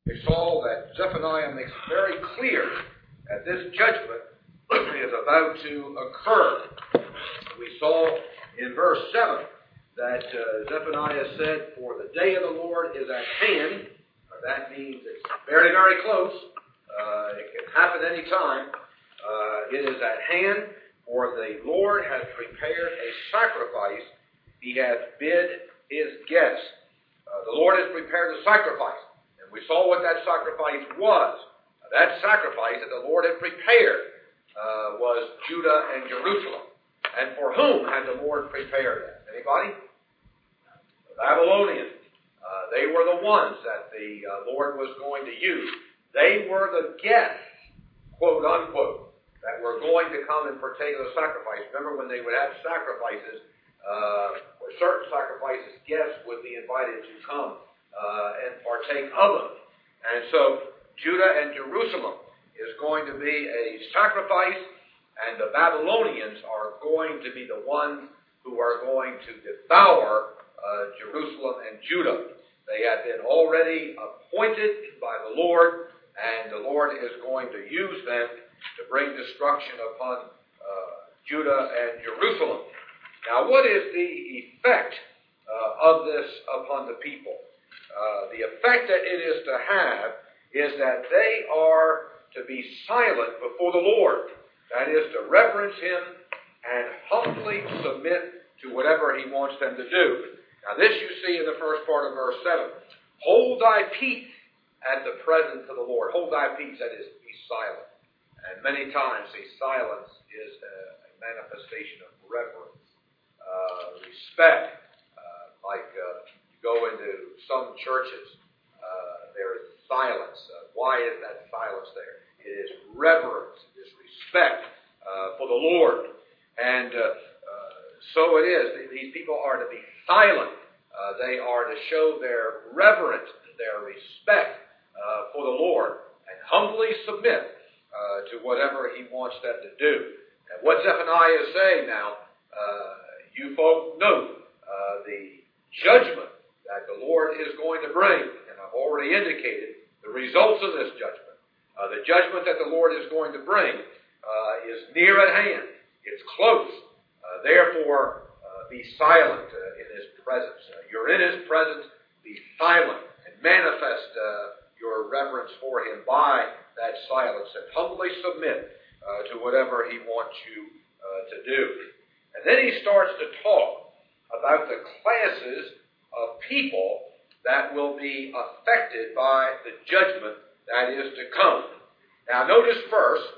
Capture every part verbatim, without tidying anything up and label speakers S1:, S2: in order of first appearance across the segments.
S1: we saw that Zephaniah makes it very clear that this judgment is about to occur. We saw in verse seven that uh, Zephaniah said, "For the day of the Lord is at hand." Uh, that means it's very, very close. Uh, it can happen any time. Uh, it is at hand, for the Lord has prepared a sacrifice. He hath bid his guests. Uh, the Lord has prepared a sacrifice. And we saw what that sacrifice was. Uh, that sacrifice that the Lord had prepared uh, was Judah and Jerusalem. And for whom had the Lord prepared that? Anybody? The Babylonians. Uh, they were the ones that the uh, Lord was going to use. They were the guests, quote unquote, that were going to come and partake of the sacrifice. Remember when they would have sacrifices, uh, or certain sacrifices, guests would be invited to come uh, and partake of them. And so Judah and Jerusalem is going to be a sacrifice, and the Babylonians are going to be the ones who are going to devour uh, Jerusalem and Judah. They have been already appointed by the Lord, and the Lord is going to use them to bring destruction upon uh, Judah and Jerusalem. Now, what is the effect uh, of this upon the people? Uh, the effect that it is to have is that they are to be silent before the Lord. That is, to reverence Him and humbly submit to whatever He wants them to do. Now, this you see in the first part of verse seven. Hold thy peace at the presence of the Lord. Hold thy peace, that is, be silent. And many times the silence is a, a manifestation of reverence, uh, respect. Uh, like uh, you go into some churches, uh, there is silence. Uh, why is that silence there? It is reverence. It is respect uh, for the Lord. And uh, uh, so it is. These people are to be silent. Uh, they are to show their reverence, their respect uh, for the Lord, and humbly submit uh, to whatever He wants them to do. And what Zephaniah is saying now, uh, you folk know uh, the judgment that the Lord is going to bring, and I've already indicated the results of this judgment. Uh, the judgment that the Lord is going to bring uh, is near at hand. It's close. Uh, therefore, be silent uh, in His presence. Uh, you're in His presence, be silent and manifest uh, your reverence for Him by that silence and humbly submit uh, to whatever He wants you uh, to do. And then He starts to talk about the classes of people that will be affected by the judgment that is to come. Now notice first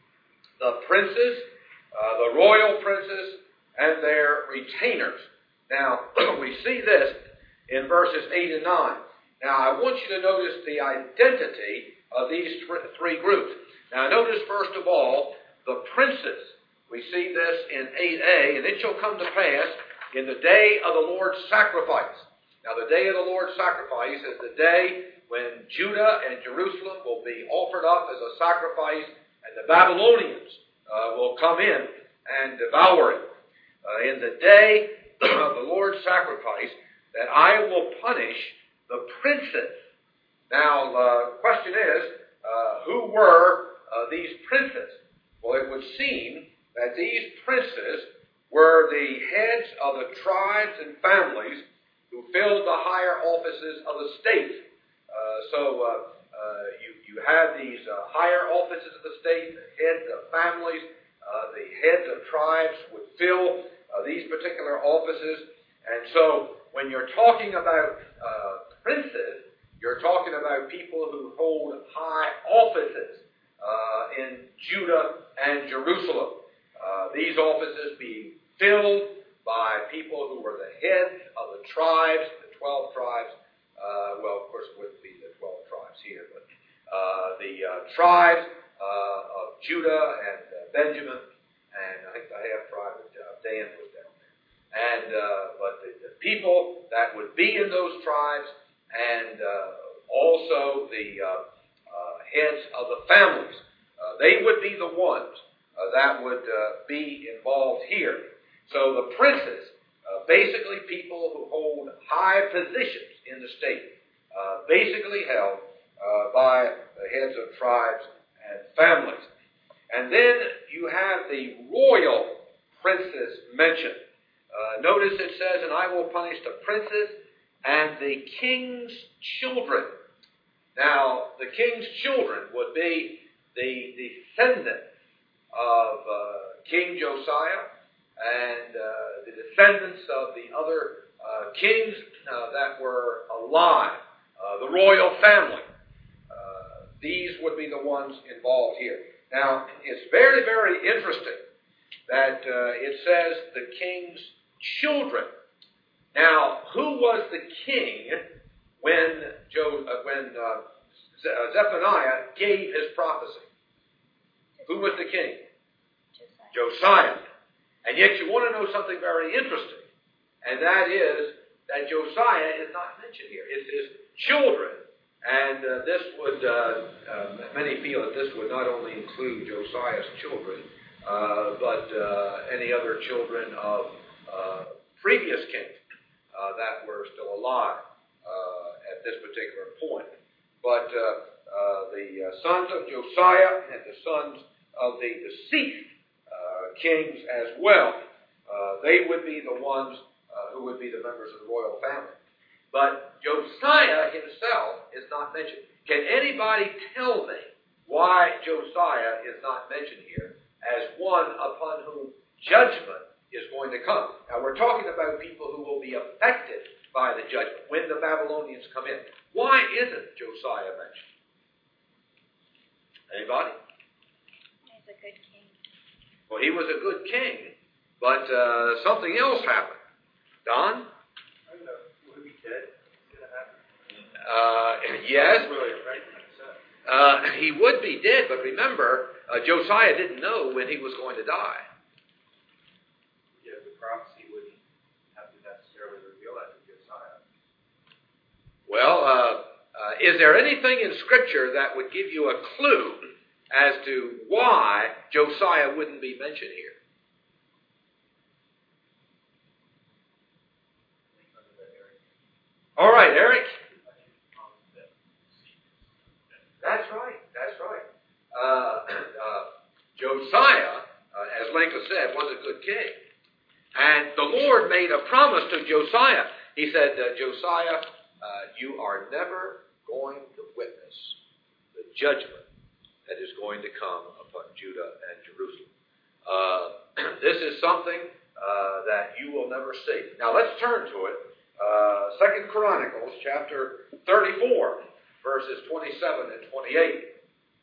S1: the princes, uh, the royal princes, and their retainers. Now, we see this in verses eight and nine. Now, I want you to notice the identity of these th- three groups. Now, notice first of all, the princes. We see this in eight a, and it shall come to pass in the day of the Lord's sacrifice. Now, the day of the Lord's sacrifice is the day when Judah and Jerusalem will be offered up as a sacrifice, and the Babylonians uh, will come in and devour it. Uh, in the day of the Lord's sacrifice, that I will punish the princes. Now, the uh, question is, uh, who were uh, these princes? Well, it would seem that these princes were the heads of the tribes and families who filled the higher offices of the state. Uh, so, uh, uh, you, you have these uh, higher offices of the state, the heads of families. Uh, the heads of tribes would fill uh, these particular offices. And so when you're talking about uh, princes, you're talking about people who hold high offices uh, in Judah and Jerusalem. Uh, these offices being filled by people who were the heads of the tribes, the twelve tribes. Uh, well, of course, it wouldn't be the twelve tribes here, but uh, the uh, tribes uh, of Judah and uh, Benjamin, and I think the half tribe of uh, Dan was down there. And uh, but the, the people that would be in those tribes, and uh, also the uh, uh, heads of the families, uh, they would be the ones uh, that would uh, be involved here. So the princes, uh, basically people who hold high positions in the state, uh, basically held uh, by the heads of tribes and families. And then you have the royal princes mentioned. Uh, notice it says, and I will punish the princes and the king's children. Now, the king's children would be the descendants of uh, King Josiah and uh, the descendants of the other uh, kings uh, that were alive, uh, the royal family. Uh, these would be the ones involved here. Now, it's very, very interesting that uh, it says the king's children. Now, who was the king when Jo- uh, when uh, Zephaniah gave his prophecy? Who was the king? Josiah. Josiah. And yet you want to know something very interesting, and that is that Josiah is not mentioned here. It's his children. And uh, this would, uh, uh, many feel that this would not only include Josiah's children, uh, but uh, any other children of uh, previous kings uh, that were still alive uh, at this particular point. But uh, uh, the uh, sons of Josiah and the sons of the deceased uh, kings as well, uh, they would be the ones uh, who would be the members of the royal family. But Josiah himself is not mentioned. Can anybody tell me why Josiah is not mentioned here as one upon whom judgment is going to come? Now, we're talking about people who will be affected by the judgment when the Babylonians come in. Why isn't Josiah mentioned? Anybody?
S2: He's a good king.
S1: Well, he was a good king, but uh, something else happened. Don? Uh, yes. Uh, he would be dead, but remember, uh, Josiah didn't know when he was going to die.
S3: Yeah, the prophecy wouldn't have to necessarily reveal that to Josiah.
S1: Well, uh, uh, is there anything in Scripture that would give you a clue as to why Josiah wouldn't be mentioned here? All right, Eric. That's right. That's right. Uh, uh, Josiah, uh, as Lenka said, was a good king. And the Lord made a promise to Josiah. He said, uh, Josiah, uh, you are never going to witness the judgment that is going to come upon Judah and Jerusalem. Uh, this is something uh, that you will never see. Now let's turn to it. Uh, Second Chronicles chapter thirty-four. Verses twenty-seven and twenty-eight.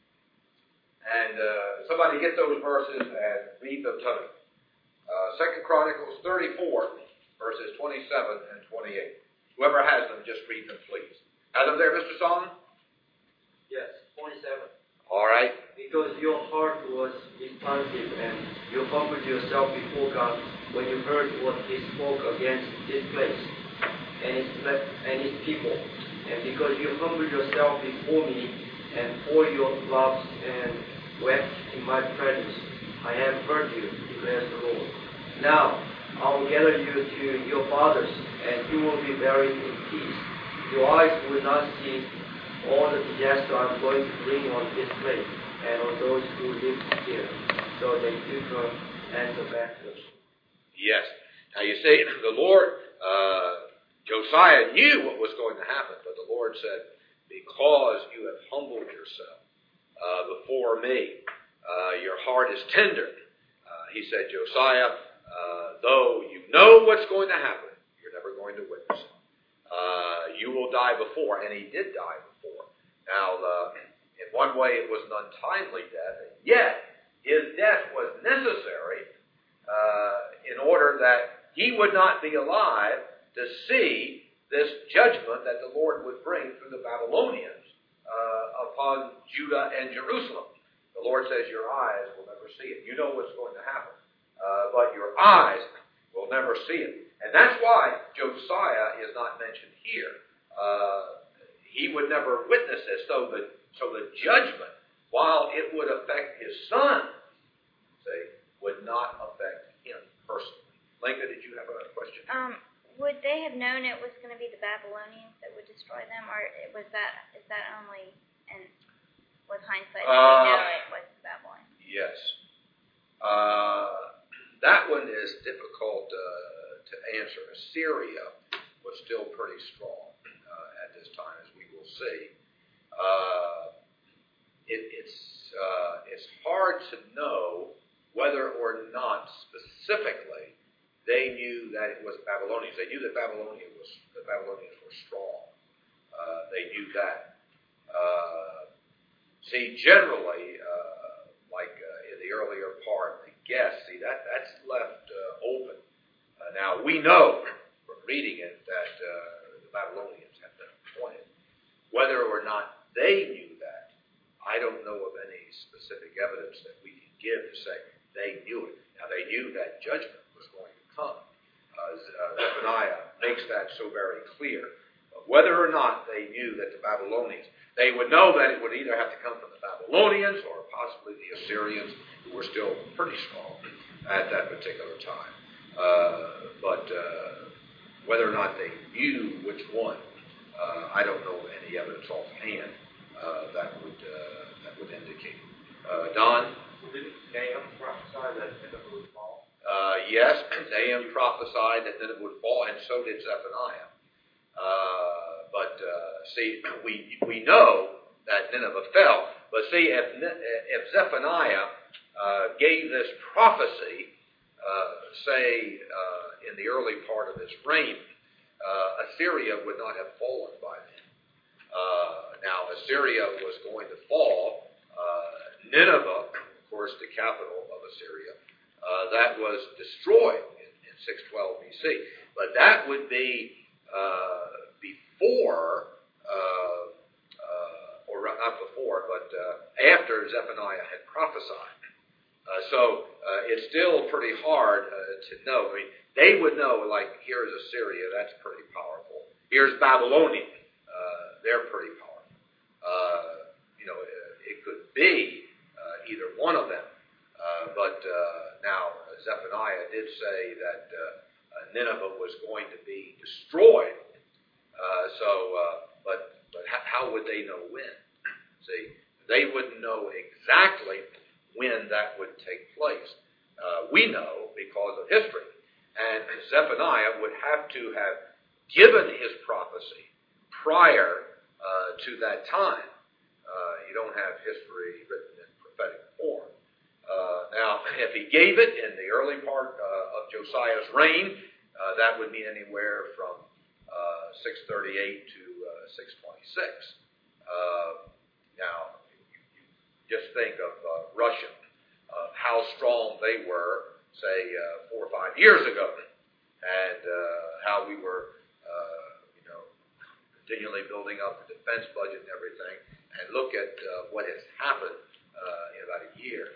S1: And uh, somebody get those verses and read them to me. Uh, Second Chronicles thirty-four, verses twenty-seven and twenty-eight. Whoever has them, just read them, please. Have them there, Mister Solomon?
S4: Yes, twenty-seven.
S1: All right.
S4: Because your heart was responsive and you humbled yourself before God when you heard what He spoke against this place and its, and its people. And because you humbled yourself before me and poured your loves and wept in my presence, I have heard you, declares the Lord. Now I will gather you to your fathers, and you will be buried in peace. Your eyes will not see all the disaster I'm going to bring on this place and on those who live here, so that you can answer back to us.
S1: Yes. Now you see, the Lord... Uh, Josiah knew what was going to happen, but the Lord said, because you have humbled yourself uh, before me, uh, your heart is tender. Uh, he said, Josiah, uh, though you know what's going to happen, you're never going to witness it. Uh, you will die before, and he did die before. Now, uh, in one way, it was an untimely death, and yet his death was necessary uh, in order that he would not be alive to see this judgment that the Lord would bring through the Babylonians uh, upon Judah and Jerusalem. The Lord says, your eyes will never see it. You know what's going to happen, uh, but your eyes will never see it. And that's why Josiah is not mentioned here. Uh, he would never witness this, so the, so the judgment, while it would affect his son, say, would not affect him personally. Lenka, did you have a question?
S2: Um. Would they have known it was going to be the Babylonians that would destroy them, or was that is that only in hindsight,
S1: Uh,
S2: we know it was Babylon.
S1: Yes. Uh, that one is difficult uh, to answer. Assyria was still pretty strong uh, at this time, as we will see. Uh, it, it's uh, it's hard to know whether or not specifically they knew that it was Babylonians. They knew that Babylonia was the Babylonians were strong. Uh, they knew that. Uh, see, generally, uh, like uh, in the earlier part, the guess, see that that's left uh, open. Uh, now we know from reading it that uh, the Babylonians have been appointed. Whether or not they knew that, I don't know of any specific evidence that we can give to say they knew it. Now they knew that judgment was going to come. Uh, Zephaniah makes that so very clear. But whether or not they knew that the Babylonians, they would know that it would either have to come from the Babylonians or possibly the Assyrians, who were still pretty strong at that particular time. Uh, but uh, whether or not they knew which one, uh, I don't know of any evidence offhand uh, that would uh, that would indicate. Uh, Don?
S3: Didn't Nahum prophesy that Nineveh would fall?
S1: Uh, yes, Nahum prophesied that Nineveh would fall, and so did Zephaniah. Uh, but uh, see, we we know that Nineveh fell. But see, if if Zephaniah uh, gave this prophecy, uh, say uh, in the early part of his reign, uh, Assyria would not have fallen by then. Uh, now, Assyria was going to fall. Uh, Nineveh, of course, the capital of Assyria, uh, that was destroyed in, in six twelve B C. But that would be uh, before, uh, uh, or not before, but uh, after Zephaniah had prophesied. Uh, so uh, it's still pretty hard uh, to know. I mean, they would know, like, here's Assyria, that's pretty powerful. Here's Babylonia, uh, they're pretty powerful. Uh, you know, it, it could be uh, either one of them. Uh, but uh, now, Zephaniah did say that uh, Nineveh was going to be destroyed. Uh, so, uh, but but how would they know when? See, they wouldn't know exactly when that would take place. Uh, we know because of history. And Zephaniah would have to have given his prophecy prior uh, to that time. Uh, you don't have history written in prophetic form. Uh, now, if he gave it in the early part uh, of Josiah's reign, uh, that would mean anywhere from uh, six thirty-eight to uh, six twenty-six. Uh, now, you, you just think of uh, Russia, uh, how strong they were, say, uh, four or five years ago, and uh, how we were, uh, you know, continually building up the defense budget and everything. And look at uh, what has happened uh, in about a year.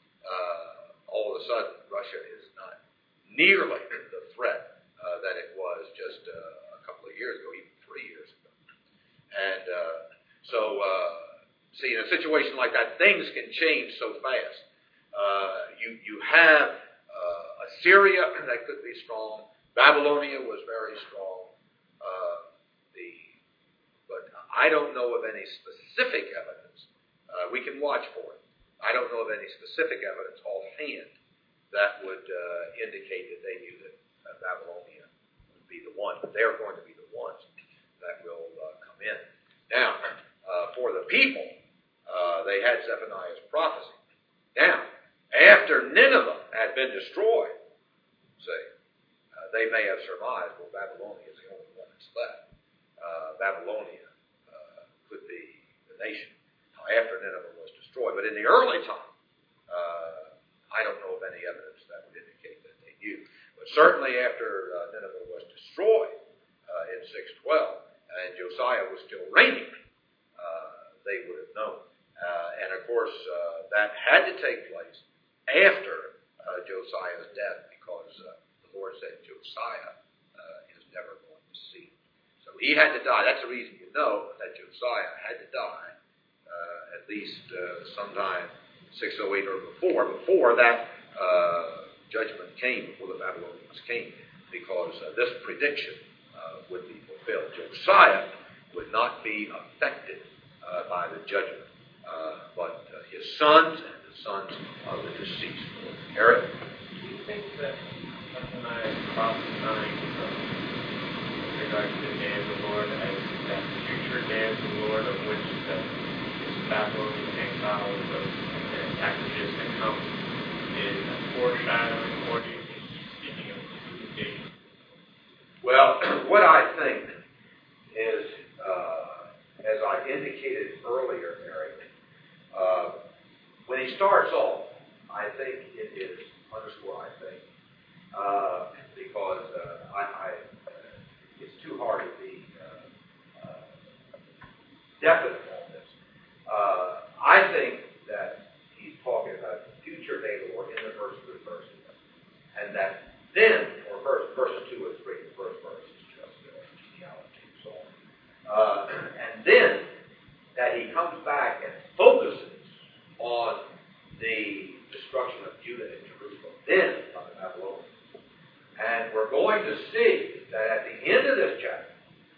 S1: Uh, all of a sudden, Russia is not nearly the threat uh, that it was just uh, a couple of years ago, even three years ago. And uh, so, uh, see, in a situation like that, things can change so fast. Uh, you you have uh, Assyria that could be strong. Babylonia was very strong. Uh, the but I don't know of any specific evidence. Uh, we can watch for it. I don't know of any specific evidence offhand that would uh, indicate that they knew that uh, Babylonia would be the one. But they're going to be the ones that will uh, come in. Now, uh, for the people, uh, they had Zephaniah's prophecy. Now, after Nineveh had been destroyed, say, uh, they may have surmised, well, Babylonia is the only one that's left. Uh, Babylonia uh, could be the nation. Now, after Nineveh was destroyed. But in the early time, uh, I don't know of any evidence that would indicate that they knew. But certainly after uh, Nineveh was destroyed uh, in six twelve, and Josiah was still reigning, uh, they would have known. Uh, and of course, uh, that had to take place after uh, Josiah's death, because uh, the Lord said Josiah uh, is never going to see. So he had to die. That's the reason you know that Josiah had to die. Uh, at least uh, sometime six oh eight or before, before that uh, judgment came, before the Babylonians came, because uh, this prediction uh, would be fulfilled. Josiah would not be affected uh, by the judgment, uh, but his sons and the sons of the deceased. Eric?
S3: Do you think that Zephaniah is prophesying um, with regard to the day of the Lord as that future day of the Lord of which the Babylonian exiles of the Exodus that come is a foreshadowing, or do you think he's speaking of the day?
S1: Well, what I think is, uh, as I indicated earlier, Eric, uh, when he starts off, I think it is, underscore I think, uh, because uh, I, I, uh, it's too hard to be uh, uh, definite on this. Uh, I think that he's talking about the future day of the Lord in the first three verses. And that then, or verse, verse two or three, the first verse is just uh, genealogy and so on. Uh, and then that he comes back and focuses on the destruction of Judah and Jerusalem, then on the Babylonians. And we're going to see that at the end of this chapter,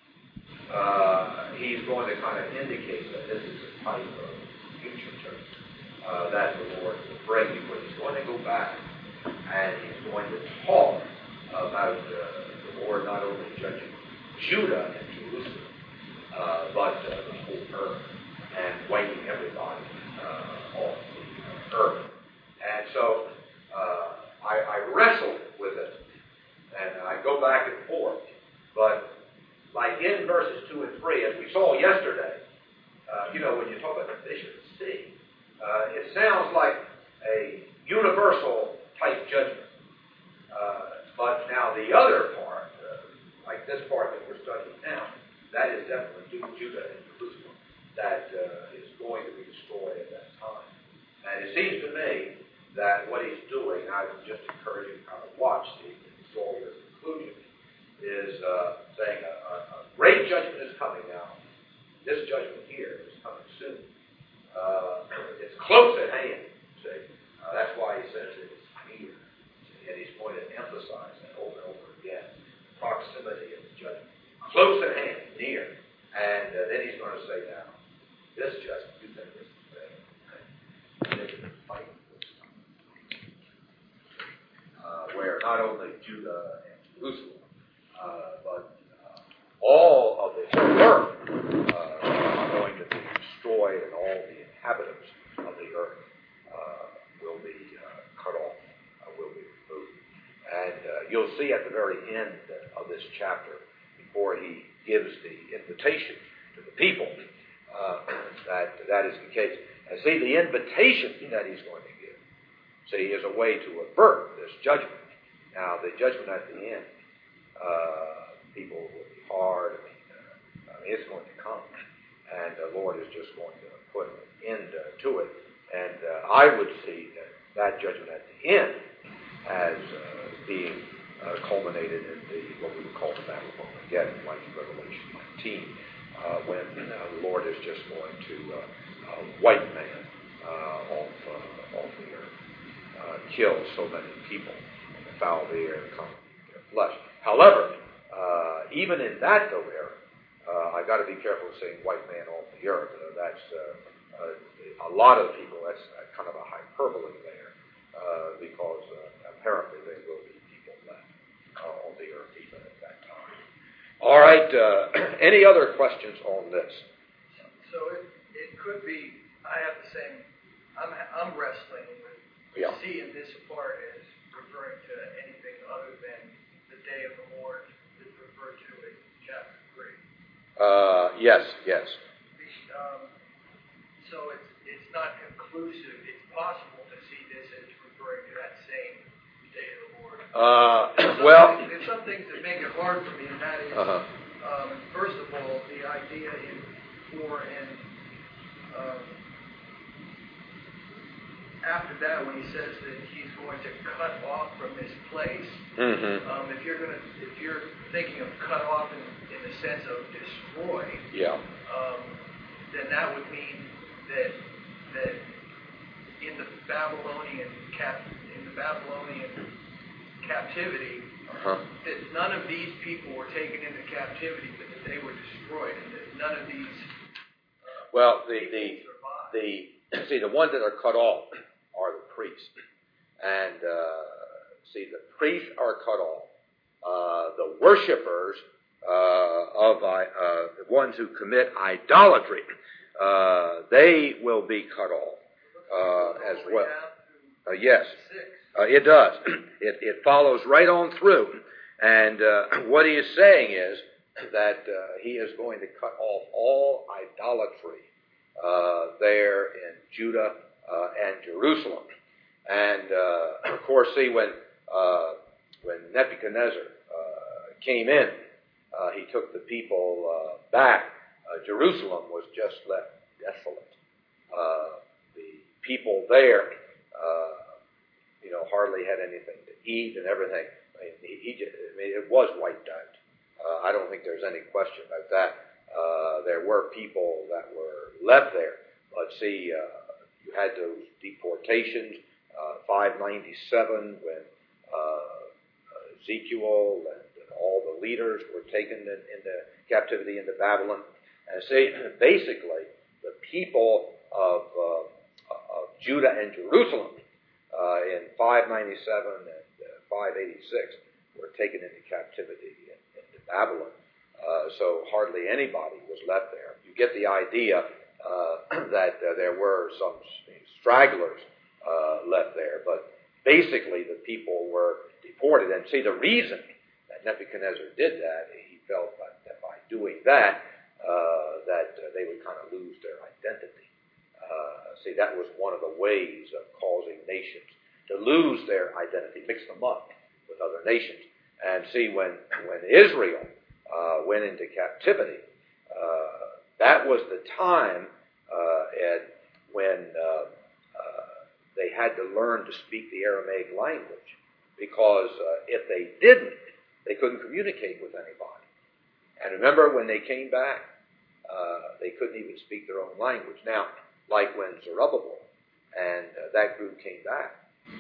S1: uh, he's going to kind of indicate that this is a type of future church uh, that the Lord will bring you. But he's going to go back and he's going to talk about uh, the Lord not only judging Judah and Jerusalem, uh, but uh, the whole earth and wiping everybody uh, off the earth. And so uh, I, I wrestle with it, and I go back and forth. But like in verses two and three, as we saw yesterday, uh, you know, when you talk about the fish of the sea, uh, it sounds like a universal type judgment. Uh, but now the other part, uh, like this part that we're studying now, that is definitely Judah and Jerusalem that uh, is going to be destroyed at that time. And it seems to me that what he's doing, I would just encourage you to kind of watch the story of the conclusion, is uh, saying a, a, a great judgment is coming now. This judgment here is coming soon. Uh, it's close at hand, see. Uh, that's why he says it is near. And he's going to emphasize that over and over again. The proximity of the judgment. Close at hand, near. And uh, then he's going to say now, this judgment, you think this is bad. And this is a fight. Uh, where not only Judah and Jerusalem, uh, but uh, all of the whole earth uh, are going to be destroyed, and all the inhabitants of the earth uh, will be uh, cut off, uh, will be removed. And uh, you'll see at the very end of this chapter, before he gives the invitation to the people, uh, that that is the case. And see, the invitation that he's going to give, see, is a way to avert this judgment. Now, the judgment at the end, uh, people will be hard. I mean, uh, I mean, it's going to come. And the Lord is just going to put an end uh, to it. And uh, I would see that, that judgment at the end as uh, being uh, culminated in the what we would call the battle of Armageddon, like in Revelation nineteen, uh, when uh, the Lord is just going to uh, uh, wipe man uh, off, uh, off the earth, uh, kill so many people, and foul the air and come their flesh. However, uh, even in that, though, Eric, uh, I've got to be careful of saying white man off the earth. Uh, that's uh, uh, a lot of people. That's uh, kind of a hyperbole there, uh, because uh, apparently there will be people left uh, on the earth even at that time. All right. Uh, any other questions on this?
S5: So it it could be. I have the same. I'm I'm wrestling with
S1: Yeah.
S5: seeing this part as referring to anything other than the day of the Lord that's referred to in chapter three.
S1: Uh, yes. Yes.
S5: Um, so it's it's not conclusive. It's possible to see this as referring to that same day of the Lord.
S1: Uh,
S5: There's some
S1: well.
S5: things, there's some things that make it hard for me, and that is,
S1: Uh-huh.
S5: um, first of all, the idea in four and um, after that, when he says that he's going to cut off from this place,
S1: Mm-hmm.
S5: um, if you're going to, if you're thinking of cut off in, in the sense of destroy,
S1: Yeah.
S5: um, then that would mean that that in the Babylonian cap, in the Babylonian captivity,
S1: Uh-huh.
S5: that none of these people were taken into captivity, but that they were destroyed, and that none of these uh,
S1: Well, the
S5: people
S1: the
S5: survived.
S1: the see, the ones that are cut off are the priests. And, uh, see, the priests are cut off. Uh, the worshipers uh, of uh, the ones who commit idolatry, uh, they will be cut off uh, as well. Uh, yes, uh, it does. It, it follows right on through. And uh, what he is saying is that uh, he is going to cut off all idolatry uh, there in Judah uh, and Jerusalem. And, uh, of course, see, when uh, when Nebuchadnezzar uh, came in, uh, he took the people uh, back. Uh, Jerusalem was just left desolate. Uh, the people there, uh, you know, hardly had anything to eat and everything. I mean, Egypt, I mean, it was wiped out. Uh, I don't think there's any question about that. Uh, there were people that were left there. But see, uh, you had those deportations, uh, five ninety-seven, when uh, Ezekiel and, and all the leaders were taken in, into captivity into Babylon. And see, basically, the people of, uh, of Judah and Jerusalem uh, in five ninety-seven and uh, five eighty-six were taken into captivity in, into Babylon. Uh, so hardly anybody was left there. You get the idea uh, that uh, there were some stragglers uh, left there, but basically the people were deported. And see, the reason that Nebuchadnezzar did that, he felt that, that by doing that, uh, that uh, they would kind of lose their identity. Uh, see, that was one of the ways of causing nations to lose their identity, mix them up with other nations. And see, when, when Israel uh, went into captivity, uh, that was the time uh, at when uh, uh, they had to learn to speak the Aramaic language, because uh, if they didn't, they couldn't communicate with anybody. And remember, when they came back, uh, they couldn't even speak their own language. Now, like when Zerubbabel and uh, that group came back,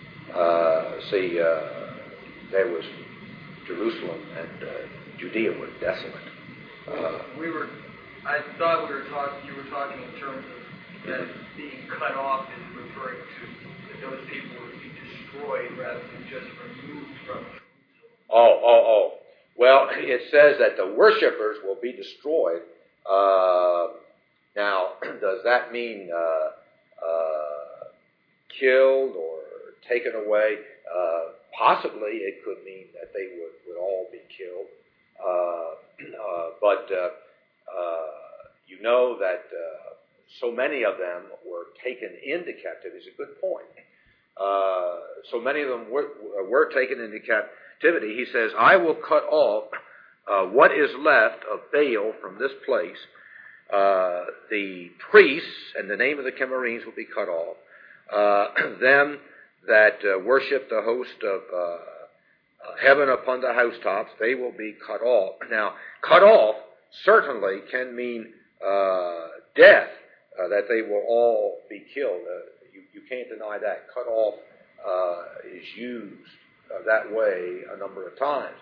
S1: uh, see, uh, there was Jerusalem and uh, Judea were desolate. Uh,
S5: we were, I thought we were talking, you were talking in terms of that being cut off is referring to that those people would be destroyed rather than just removed from Jerusalem.
S1: Oh, oh, oh. Well, it says that the worshipers will be destroyed. Uh, now, does that mean uh, uh, killed or taken away? Uh, possibly it could mean that they would, would all be killed. Uh, uh, but uh, uh, you know that uh, so many of them were taken into captivity. It's a good point. Uh, so many of them were, were taken into captivity. He says, I will cut off uh, what is left of Baal from this place. Uh, the priests and the name of the Chemarims will be cut off. Uh, them that uh, worship the host of uh, uh, heaven upon the housetops, they will be cut off. Now, cut off certainly can mean uh, death, uh, that they will all be killed. Uh, you, you can't deny that. Cut off uh, is used uh, that way a number of times.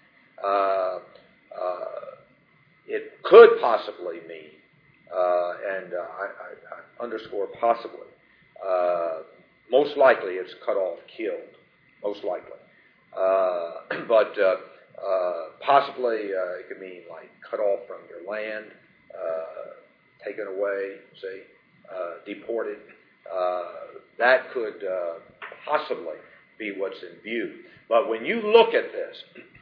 S1: Uh, uh, it could possibly mean, uh, and uh, I, I, I underscore possibly, uh, most likely it's cut off, killed, most likely. Uh, but uh, uh, possibly uh, it could mean like cut off from your land, uh, taken away, say, uh, deported. Uh, that could uh, possibly be what's in view. But when you look at this,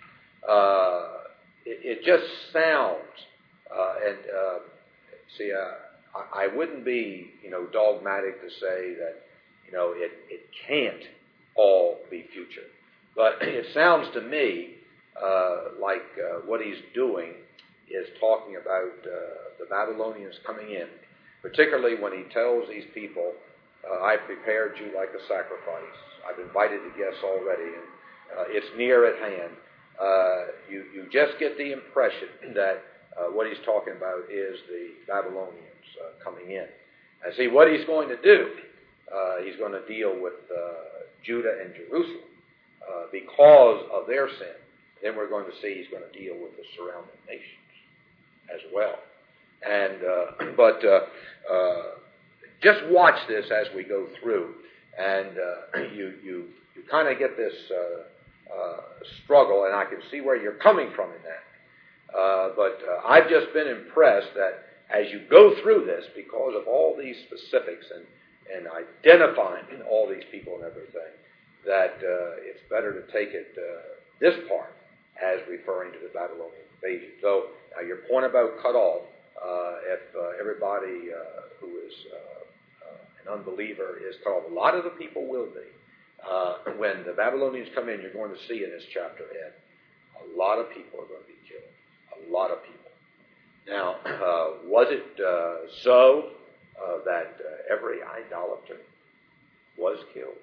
S1: uh, it, it just sounds, uh, and uh, see, uh, I, I wouldn't be, you know, dogmatic to say that, you know, it, it can't all be future. But it sounds to me uh, like uh, what he's doing is talking about uh, the Babylonians coming in, particularly when he tells these people, uh, I prepared you like a sacrifice. I've invited the guests already, and uh, it's near at hand. Uh, you, you just get the impression that uh, what he's talking about is the Babylonians uh, coming in. And see, what he's going to do, uh, he's going to deal with uh, Judah and Jerusalem uh, because of their sin. Then we're going to see he's going to deal with the surrounding nations as well. And uh, but uh, uh, just watch this as we go through, and uh, you you you kind of get this uh, uh, struggle, and I can see where you're coming from in that. Uh, but uh, I've just been impressed that as you go through this, because of all these specifics and and identifying all these people and everything, that uh, it's better to take it uh, this part as referring to the Babylonian invasion. So now your point about cut off, uh, if uh, everybody uh, who is uh, uh, an unbeliever is cut off, a lot of the people will be. Uh, when the Babylonians come in, you're going to see in this chapter ahead, a lot of people are going to be killed. A lot of people. Now, uh, was it uh, so uh, that uh, every idolater was killed?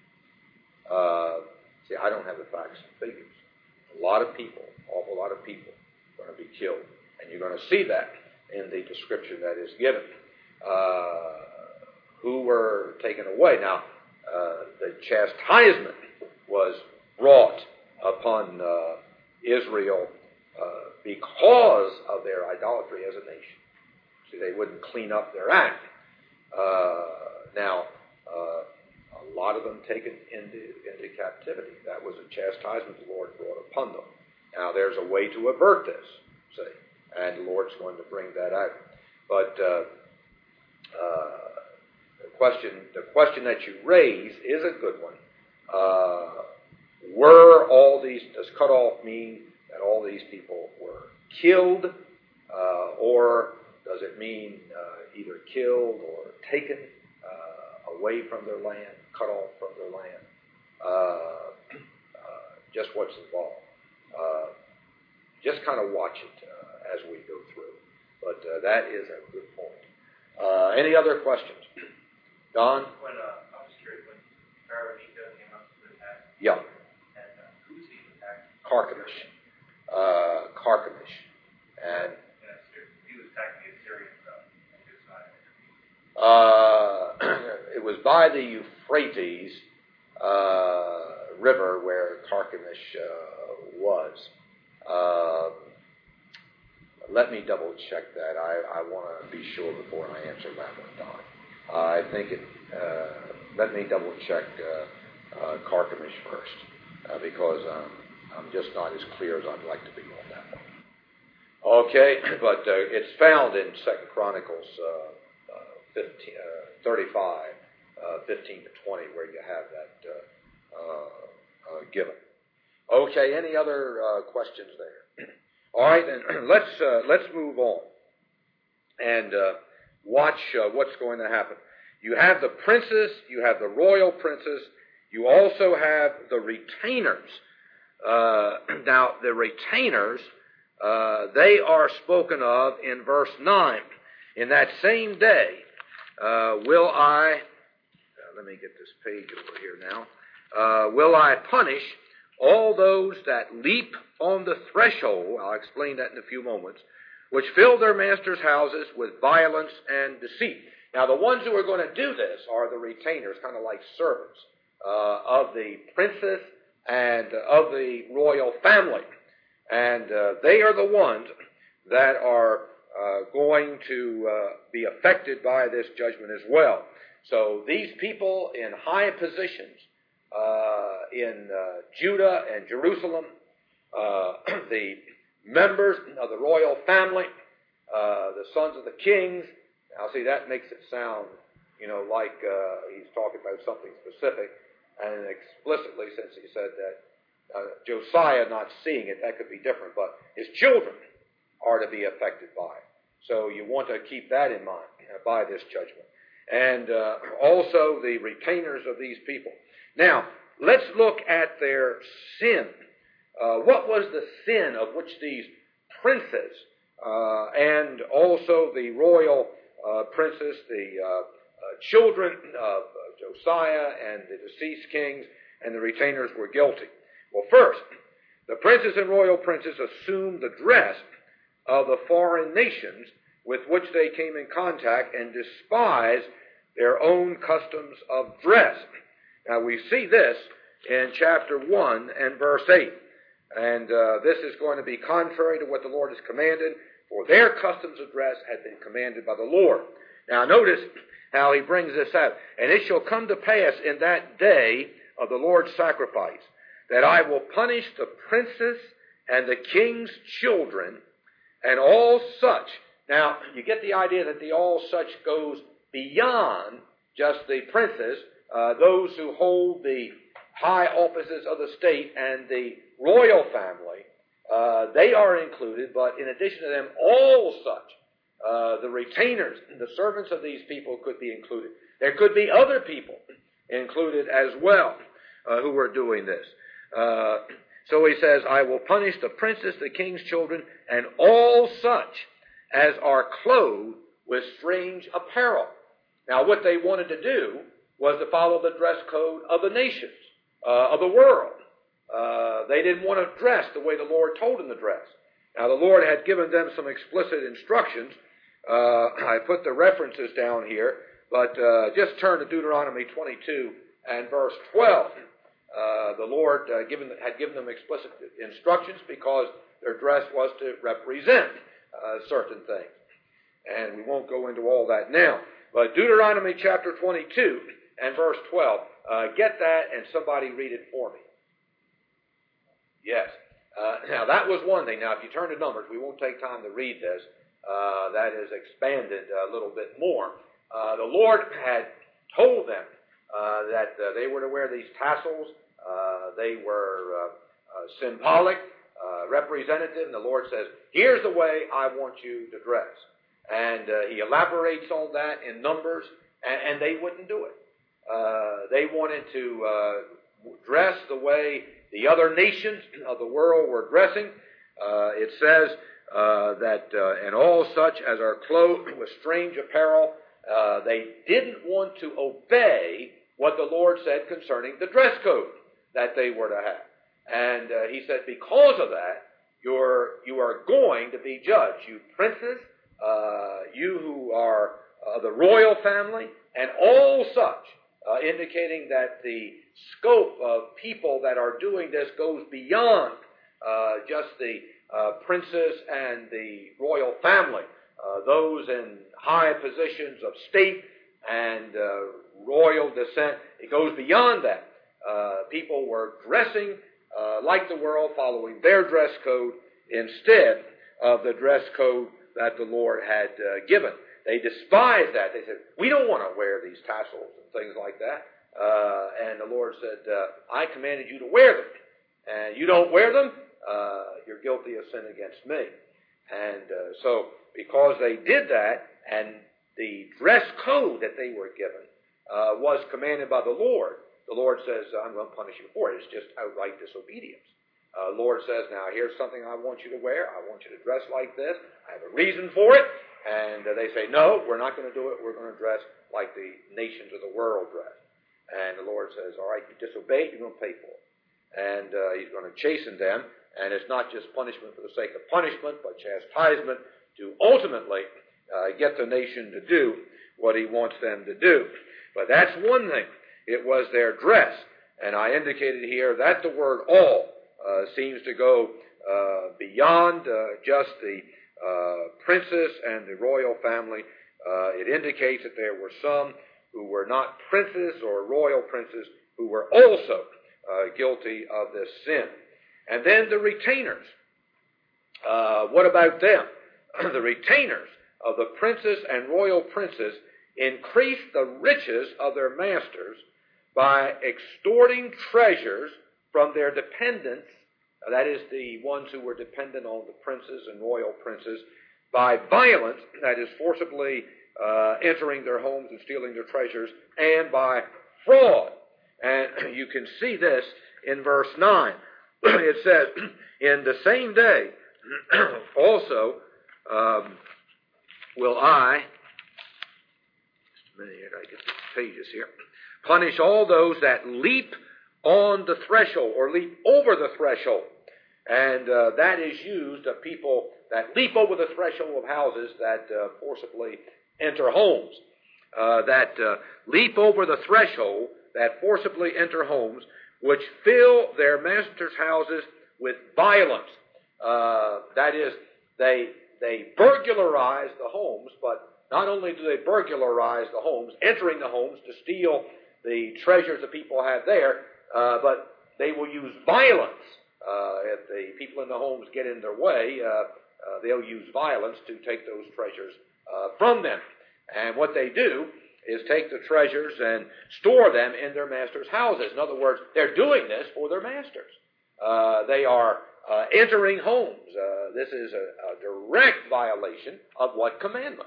S1: Uh, see, I don't have the facts and figures. A lot of people, awful lot of people, are going to be killed. And you're going to see that in the description that is given. Uh, who were taken away. Now, uh, the chastisement was brought upon uh, Israel uh, because of their idolatry as a nation. See, they wouldn't clean up their act. Uh, now, uh, a lot of them taken into, into captivity. That was a chastisement the Lord brought upon them. Now, there's a way to avert this, see, and the Lord's going to bring that out. But uh, uh, the question, the question that you raise is a good one. Uh, were all these, does cut off mean that all these people were killed, uh, or does it mean uh, either killed or taken uh, away from their land, cut off from their land? Uh, uh, just what's involved. Uh, just kind of watch it uh, as we go through. But uh, that is a good point. Uh, any other questions? Don?
S3: When, uh, I was curious, when Pharaoh Necho came up to attack,
S1: Yeah.
S3: and uh, who was he attacking?
S1: Carchemish. Uh, Carchemish. And
S3: Yeah, he was attacking the Assyrians uh, on his side.
S1: uh, it was by the Euphrates uh, River where Carchemish uh, was. Uh, let me double check that. I, I want to be sure before I answer that one, Don. I think it, uh, let me double check uh, uh, Carchemish first, uh, because um, I'm just not as clear as I'd like to be on that one. Okay, but uh, it's found in Second Chronicles uh, uh, fifteen, uh, thirty-five, uh, fifteen to twenty, where you have that uh, uh, uh, given. Okay, any other uh, questions there? All right, then let's uh, let's move on and uh, watch uh, what's going to happen. You have the princes, you have the royal princes, you also have the retainers. Uh, now, the retainers, uh, they are spoken of in verse nine. In that same day, uh, will I, uh, let me get this page over here now, uh, will I punish all those that leap on the threshold, I'll explain that in a few moments, which fill their masters' houses with violence and deceit. Now, the ones who are going to do this are the retainers, kind of like servants uh, of the princes and of the royal family. And uh, they are the ones that are uh, going to uh, be affected by this judgment as well. So these people in high positions uh, in uh, Judah and Jerusalem, uh, the members of the royal family, uh, the sons of the kings. Now, see, that makes it sound, you know, like uh, he's talking about something specific, and explicitly, since he said that uh, Josiah not seeing it, that could be different, but his children are to be affected by it. So you want to keep that in mind uh, by this judgment. And uh, also the retainers of these people. Now, let's look at their sin. Uh, what was the sin of which these princes uh, and also the royal uh, princes, the uh, uh, children of uh, Josiah and the deceased kings and the retainers were guilty? Well, first, the princes and royal princes assumed the dress of the foreign nations with which they came in contact and despised their own customs of dress. Now, we see this in chapter one and verse eight. And uh, this is going to be contrary to what the Lord has commanded, for their customs of dress had been commanded by the Lord. Now notice how he brings this out. And it shall come to pass in that day of the Lord's sacrifice that I will punish the princes and the king's children and all such. Now, you get the idea that the all such goes beyond just the princes, uh, those who hold the high offices of the state and the royal family. Uh, they are included, but in addition to them, all such. Uh, the retainers, the servants of these people could be included. There could be other people included as well uh, who were doing this. Uh, so he says, I will punish the princes, the king's children, and all such as are clothed with strange apparel. Now, what they wanted to do was to follow the dress code of the nations, uh, of the world. Uh, they didn't want to dress the way the Lord told them to dress. Now, the Lord had given them some explicit instructions. Uh, I put the references down here, but uh, just turn to Deuteronomy twenty-two and verse twelve. Uh, the Lord uh, given, had given them explicit instructions because their dress was to represent uh, certain things. And we won't go into all that now. But Deuteronomy chapter twenty-two and verse twelve. Uh, get that and somebody read it for me. Yes. Uh, now that was one thing. Now if you turn to Numbers, we won't take time to read this. Uh, that is expanded a little bit more. Uh, the Lord had told them uh, that uh, they were to wear these tassels. Uh, they were uh, uh, symbolic, uh, representative. And the Lord says, here's the way I want you to dress. And uh, he elaborates on that in Numbers, and, and they wouldn't do it. Uh, they wanted to uh, dress the way the other nations of the world were dressing. Uh, it says uh, that, uh, and all such as are clothed with strange apparel, uh, they didn't want to obey what the Lord said concerning the dress code that they were to have. And uh, he said, because of that, you're, you are going to be judged. You princes, uh, you who are uh, the royal family, and all such, uh, indicating that the scope of people that are doing this goes beyond uh, just the uh, princes and the royal family. Uh, those in high positions of state and uh, royal descent. It goes beyond that. Uh, people were dressing uh, like the world, following their dress code instead of the dress code that the Lord had uh, given. They despised that. They said, we don't want to wear these tassels and things like that. Uh, and the Lord said, uh, I commanded you to wear them. And you don't wear them, uh, you're guilty of sin against me. And uh, so, because they did that, and the dress code that they were given uh, was commanded by the Lord, the Lord says, I'm going to punish you for it. It's just outright disobedience. Uh, the Lord says, now here's something I want you to wear. I want you to dress like this. I have a reason for it. And uh, they say, no, we're not going to do it. We're going to dress like the nations of the world dress. And the Lord says, all right, you disobeyed, you're going to pay for it. And uh, he's going to chasten them. And it's not just punishment for the sake of punishment, but chastisement to ultimately uh, get the nation to do what he wants them to do. But that's one thing. It was their dress. And I indicated here that the word all uh, seems to go uh, beyond uh, just the uh, princess and the royal family. Uh, it indicates that there were some who were not princes or royal princes who were also uh, guilty of this sin. And then the retainers. Uh, what about them? The retainers of the princes and royal princes increased the riches of their masters by extorting treasures from their dependents, that is, the ones who were dependent on the princes and royal princes, by violence, that is, forcibly uh, entering their homes and stealing their treasures, and by fraud. And you can see this in verse nine. It says, in the same day also um, will I, just a minute here, I get the pages here, punish all those that leap on the threshold or leap over the threshold. And uh, that is used of people that leap over the threshold of houses that uh, forcibly enter homes. Uh, that uh, leap over the threshold, that forcibly enter homes, which fill their masters' houses with violence. Uh, that is, they they burglarize the homes, but not only do they burglarize the homes, entering the homes to steal the treasures the people have there, uh, but they will use violence. Uh, if the people in the homes get in their way, uh, uh, they'll use violence to take those treasures uh, from them. And what they do is take the treasures and store them in their master's houses. In other words, they're doing this for their masters. Uh, they are uh, entering homes. Uh, this is a, a direct violation of what commandment?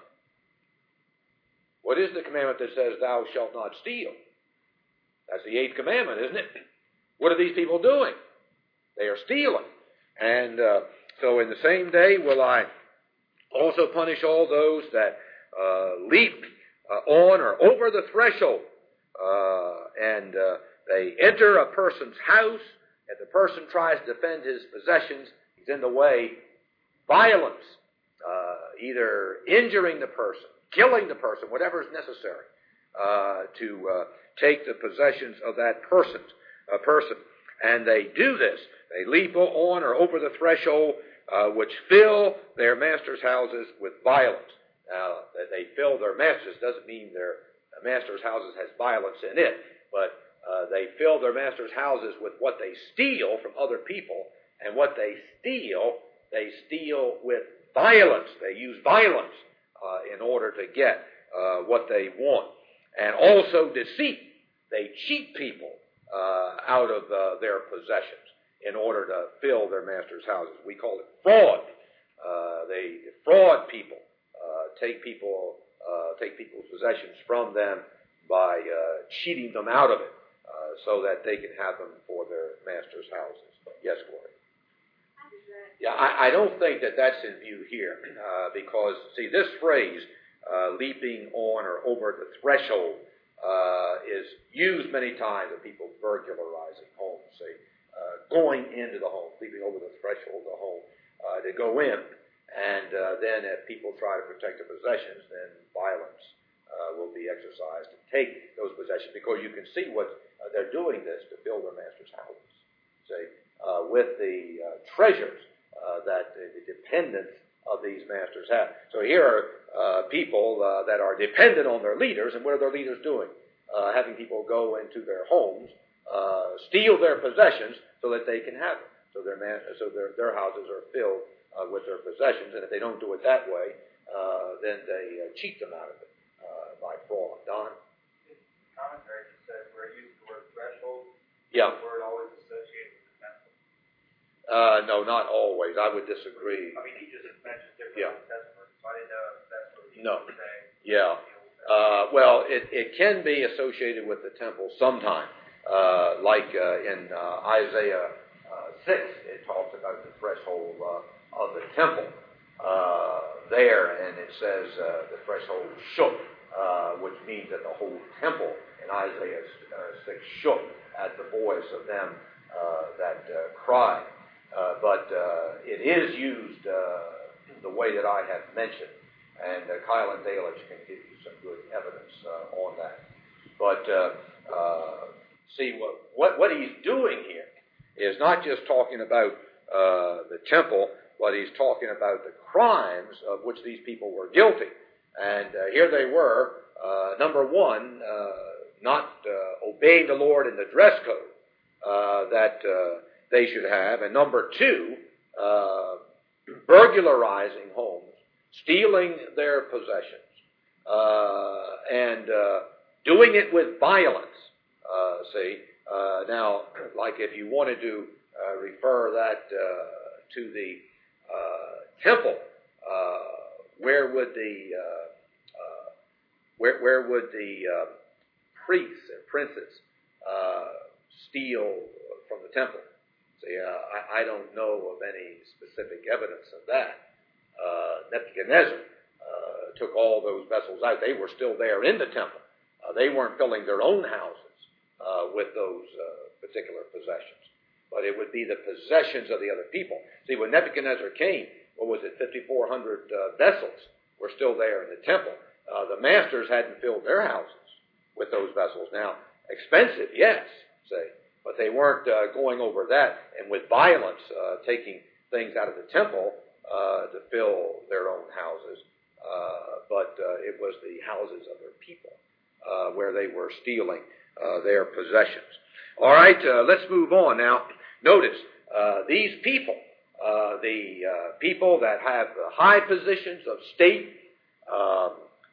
S1: What is the commandment that says, thou shalt not steal? That's the eighth commandment, isn't it? What are these people doing? They are stealing. And uh, so in the same day will I also punish all those that uh, leap uh, on or over the threshold. Uh, and uh, they enter a person's house. If the person tries to defend his possessions, he's in the way. Violence, uh, either injuring the person, killing the person, whatever is necessary uh, to uh, take the possessions of that person. A person. And they do this. They leap on or over the threshold, uh, which fill their master's houses with violence. Now, that they fill their masters doesn't mean their master's houses has violence in it, but uh, they fill their master's houses with what they steal from other people, and what they steal, they steal with violence. They use violence uh, in order to get uh, what they want. And also deceit. They cheat people uh, out of uh, their possessions in order to fill their master's houses. We call it fraud. Uh, they fraud people, uh, take people, uh, take people's possessions from them by uh, cheating them out of it, uh, so that they can have them for their master's houses. Yes, Gloria. Yeah, I, I don't think that that's in view here, uh, because see, this phrase, uh, leaping on or over the threshold, uh, is used many times of people burglarizing homes. See, uh, going into the home, leaping over the threshold of the home, uh, to go in, and uh, then if people try to protect their possessions, then violence uh, will be exercised to take those possessions, because you can see what uh, they're doing this to fill their master's houses. See, uh, with the uh, treasures uh, that the, the dependents of these masters have. So here are uh, people uh, that are dependent on their leaders, and what are their leaders doing? Uh, having people go into their homes, uh, steal their possessions so that they can have them. So their man, so their their houses are filled uh, with their possessions, and if they don't do it that way, uh, then they uh, cheat them out of it uh, by fraud. Don?
S3: In commentary, it says where it uses the word threshold.
S1: Yeah.
S3: The word always associated with the temple.
S1: Uh, no, not always. I would disagree.
S3: I mean, he just mentioned different
S1: Yeah.
S3: testaments, so I didn't know if that's what he
S1: No.
S3: was saying.
S1: Yeah. Uh, well, it, it can be associated with the temple sometime. Uh, like uh, in uh, Isaiah uh, six, it talks about the threshold uh, of the temple uh, there, and it says uh, the threshold shook, uh, which means that the whole temple in Isaiah uh, six shook at the voice of them uh, that uh, cried. Uh, but uh, it is used uh, the way that I have mentioned, and uh, Kyle and Dalich can give you some good evidence uh, on that. But uh, uh, see, what, what what he's doing here is not just talking about uh, the temple, but he's talking about the crimes of which these people were guilty. And uh, here they were, uh, number one, uh, not uh, obeying the Lord in the dress code uh, that uh, they should have, and number two, uh, burglarizing homes, stealing their possessions, uh, and uh, doing it with violence. Uh, see, uh, now, like if you wanted to uh, refer that uh, to the uh, temple, uh, where would the uh, uh, where where would the uh, priests and princes uh, steal from the temple? See, uh, I, I don't know of any specific evidence of that. Uh, Nebuchadnezzar uh, took all those vessels out. They were still there in the temple. Uh, they weren't filling their own houses uh, with those uh, particular possessions. But it would be the possessions of the other people. See, when Nebuchadnezzar came, what was it, fifty-four hundred uh, vessels were still there in the temple. Uh, the masters hadn't filled their houses with those vessels. Now, expensive, yes, say, but they weren't uh, going over that and with violence uh, taking things out of the temple uh, to fill their own houses. uh, but uh, it was the houses of their people uh, where they were stealing uh, their possessions. All right, uh, let's move on now. Notice, uh, these people, uh, the uh, people that have the high positions of state, uh,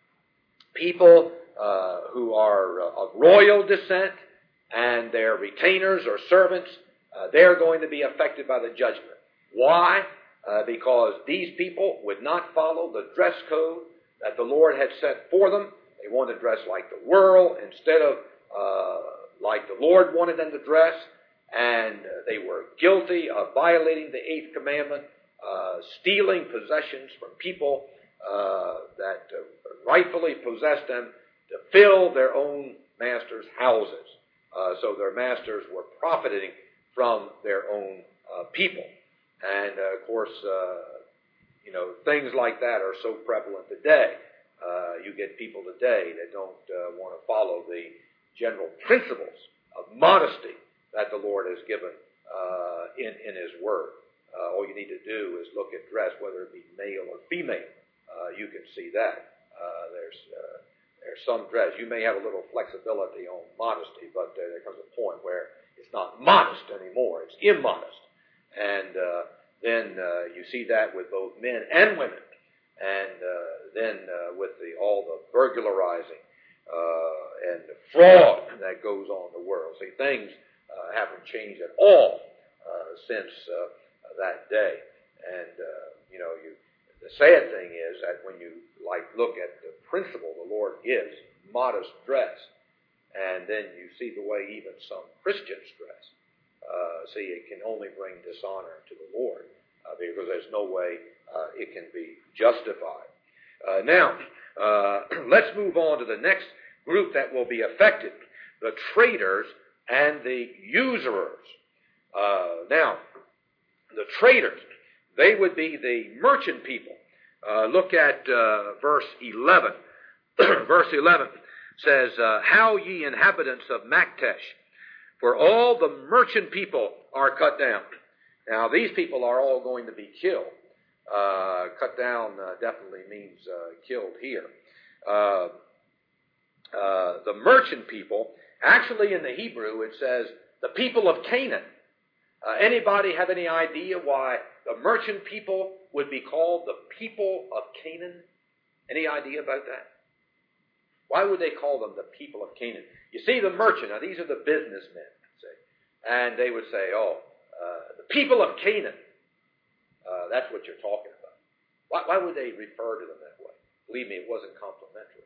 S1: people uh, who are uh, of royal descent, and their retainers or servants, uh, they're going to be affected by the judgment. Why? Uh, because these people would not follow the dress code that the Lord had set for them. They wanted to dress like the world instead of uh, like the Lord wanted them to dress, and uh, they were guilty of violating the eighth commandment, uh, stealing possessions from people uh, that uh, rightfully possessed them to fill their own masters' houses. Uh, so their masters were profiting from their own uh, people. And, uh, of course, uh, you know, things like that are so prevalent today. Uh, you get people today that don't uh, want to follow the general principles of modesty that the Lord has given uh, in, in His Word. Uh, all you need to do is look at dress, whether it be male or female. Uh, you can see that. Uh, there's uh, there's some dress. You may have a little flexibility on modesty, but uh, there comes a point where it's not modest anymore. It's immodest. And uh, then uh, you see that with both men and women. And uh, then uh, with the all the burglarizing uh, and the fraud that goes on in the world. See, things uh, haven't changed at all uh, since uh, that day. And, uh, you know, you, the sad thing is that when you like look at the principle the Lord gives, modest dress, and then you see the way even some Christians dress, uh, see, it can only bring dishonor to the Lord uh, because there's no way uh, it can be justified. Uh, now, uh, let's move on to the next group that will be affected, the traders and the usurers. Uh, now, the traders, they would be the merchant people. Uh, look at uh, verse eleven. Verse eleven says, uh, How ye inhabitants of Maktesh, for all the merchant people are cut down. Now, these people are all going to be killed. Uh, cut down uh, definitely means uh, killed here. Uh, uh, the merchant people, actually in the Hebrew it says the people of Canaan. Uh, anybody have any idea why the merchant people would be called the people of Canaan? Any idea about that? Why would they call them the people of Canaan? You see, the merchant, now these are the businessmen, see, and they would say, oh, uh, the people of Canaan. Uh, that's what you're talking about. Why, why would they refer to them that way? Believe me, it wasn't complimentary.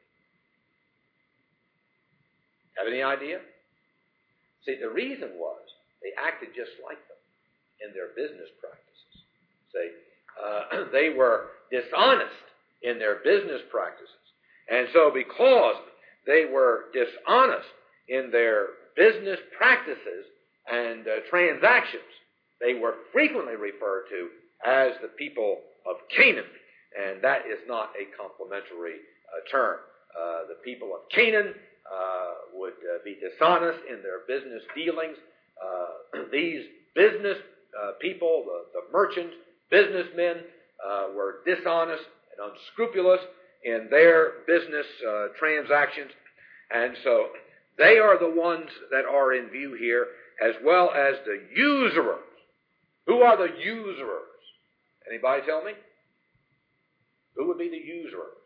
S1: Have any idea? See, the reason was they acted just like them in their business practices. See, uh, they were dishonest in their business practices. And so because they were dishonest in their business practices and uh, transactions, they were frequently referred to as the people of Canaan. And that is not a complimentary uh, term. Uh, the people of Canaan uh, would uh, be dishonest in their business dealings. Uh, these business uh, people, the, the merchants, businessmen, uh, were dishonest and unscrupulous in their business uh, transactions. And so they are the ones that are in view here, as well as the usurers. Who are the usurers? Anybody tell me? Who would be the usurers?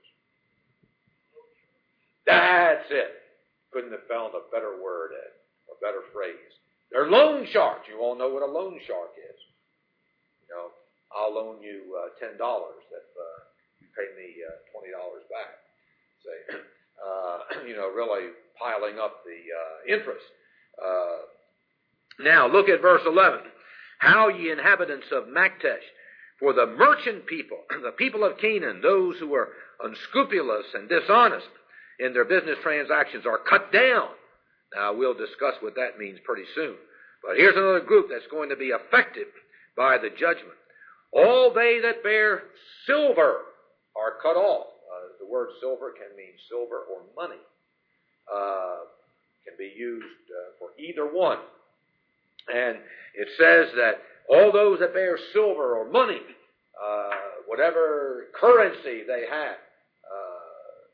S1: That's it. Couldn't have found a better word, Ed, or better phrase. They're loan sharks. You all know what a loan shark is. You know, I'll loan you uh, ten dollars if uh, you pay me uh, twenty dollars back. Say, uh, you know, really piling up the uh, interest. Uh, now, look at verse eleven. How ye inhabitants of Maktesh, for the merchant people, the people of Canaan, those who are unscrupulous and dishonest in their business transactions, are cut down. Now, we'll discuss what that means pretty soon. But here's another group that's going to be affected by the judgment. All they that bear silver are cut off. Uh, the word silver can mean silver or money. Uh, can be used uh, for either one. And it says that all those that bear silver or money, uh, whatever currency they have,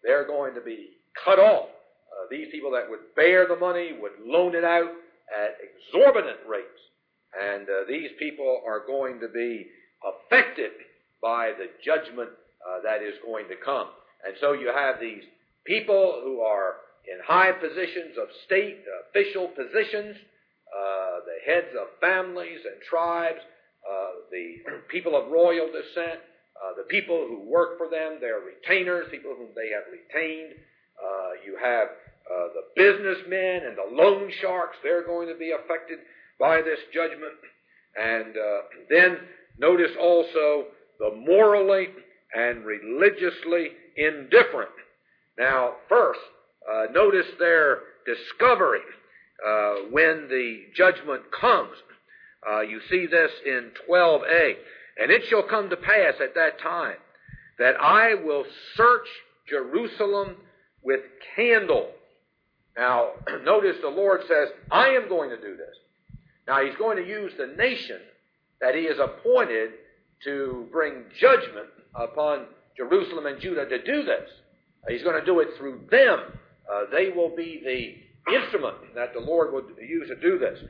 S1: they're going to be cut off. Uh, these people that would bear the money would loan it out at exorbitant rates. And uh, these people are going to be affected by the judgment uh, that is going to come. And so you have these people who are in high positions of state, official positions, uh, the heads of families and tribes, uh, the people of royal descent, uh, the people who work for them, their retainers, people whom they have retained. Uh, you have uh, the businessmen and the loan sharks. They're going to be affected by this judgment. And uh, then notice also the morally and religiously indifferent. Now, first, uh, notice their discovery uh, when the judgment comes. Uh, you see this in twelve a. And it shall come to pass at that time that I will search Jerusalem with candles. Now, notice the Lord says, I am going to do this. Now, He's going to use the nation that He has appointed to bring judgment upon Jerusalem and Judah to do this. He's going to do it through them. Uh, they will be the instrument that the Lord will use to do this.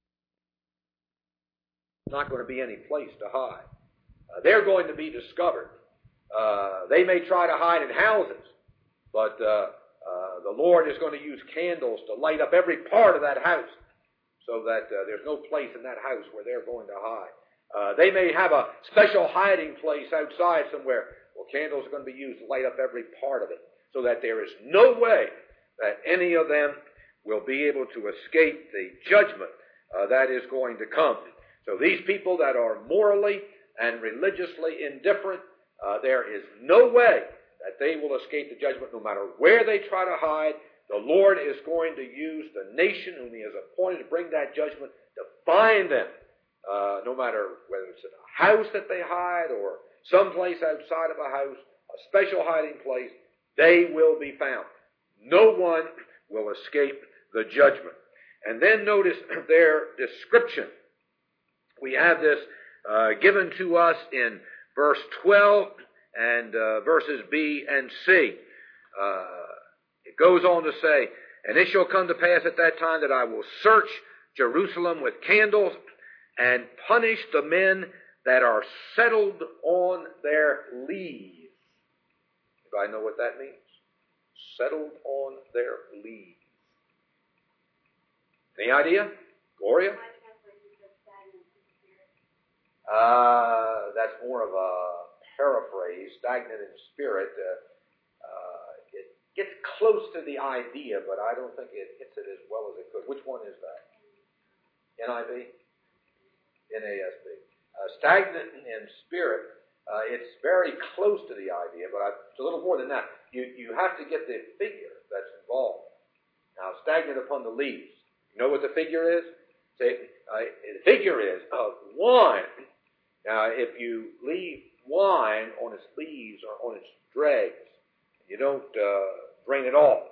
S1: There's not going to be any place to hide. Uh, they're going to be discovered. Uh, they may try to hide in houses, but uh, uh, the Lord is going to use candles to light up every part of that house so that uh, there's no place in that house where they're going to hide. Uh, they may have a special hiding place outside somewhere. Well, candles are going to be used to light up every part of it so that there is no way that any of them will be able to escape the judgment uh, that is going to come. So these people that are morally and religiously indifferent, uh, there is no way that they will escape the judgment no matter where they try to hide. The Lord is going to use the nation whom He has appointed to bring that judgment to find them. Uh, no matter whether it's in a house that they hide or someplace outside of a house, a special hiding place, they will be found. No one will escape the judgment. And then notice their description. We have this uh, given to us in verse twelve and uh, verses B and C. Uh, it goes on to say, and it shall come to pass at that time that I will search Jerusalem with candles and punish the men that are settled on their lees. Anybody know what that means? Settled on their lees. Any idea? Gloria? Uh, that's more of a paraphrase, stagnant in spirit. Uh, uh, it gets close to the idea, but I don't think it hits it as well as it could. Which one is that? N I V? N A S B. Uh, stagnant in spirit, uh, it's very close to the idea, but I, it's a little more than that. You, you have to get the figure that's involved. Now, stagnant upon the leaves. You know what the figure is? Say, uh, the figure is of wine. Now, if you leave wine on its leaves or on its dregs, you don't uh, drain it off.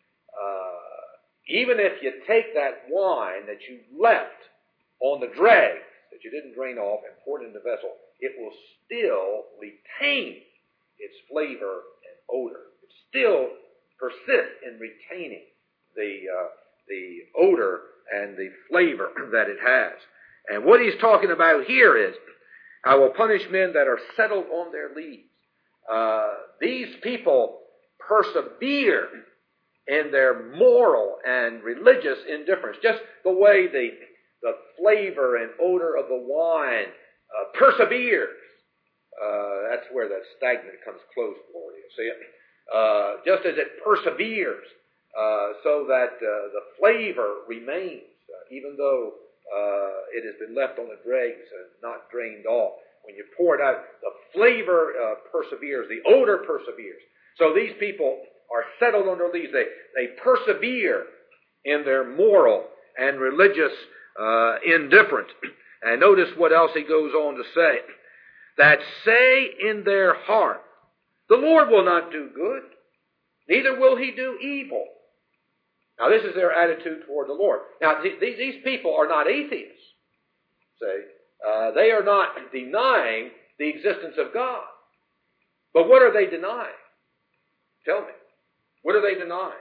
S1: Uh, even if you take that wine that you left on the dregs, that you didn't drain off and pour it in the vessel, it will still retain its flavor and odor. It still persists in retaining the uh, the odor and the flavor that it has. And what he's talking about here is, I will punish men that are settled on their lees. Uh, these people persevere in their moral and religious indifference, just the way the the flavor and odor of the wine uh, perseveres. Uh, that's where the stagnant comes close, Gloria. See it? Uh, just as it perseveres, uh, so that uh, the flavor remains, uh, even though uh, it has been left on the dregs and not drained off. When you pour it out, the flavor uh, perseveres, the odor perseveres. So these people are settled on their lees. They, they persevere in their moral and religious Uh, indifferent. And notice what else he goes on to say. That say in their heart, the Lord will not do good, neither will He do evil. Now this is their attitude toward the Lord. Now th- these people are not atheists. See? Uh, they are not denying the existence of God. But what are they denying? Tell me. What are they denying?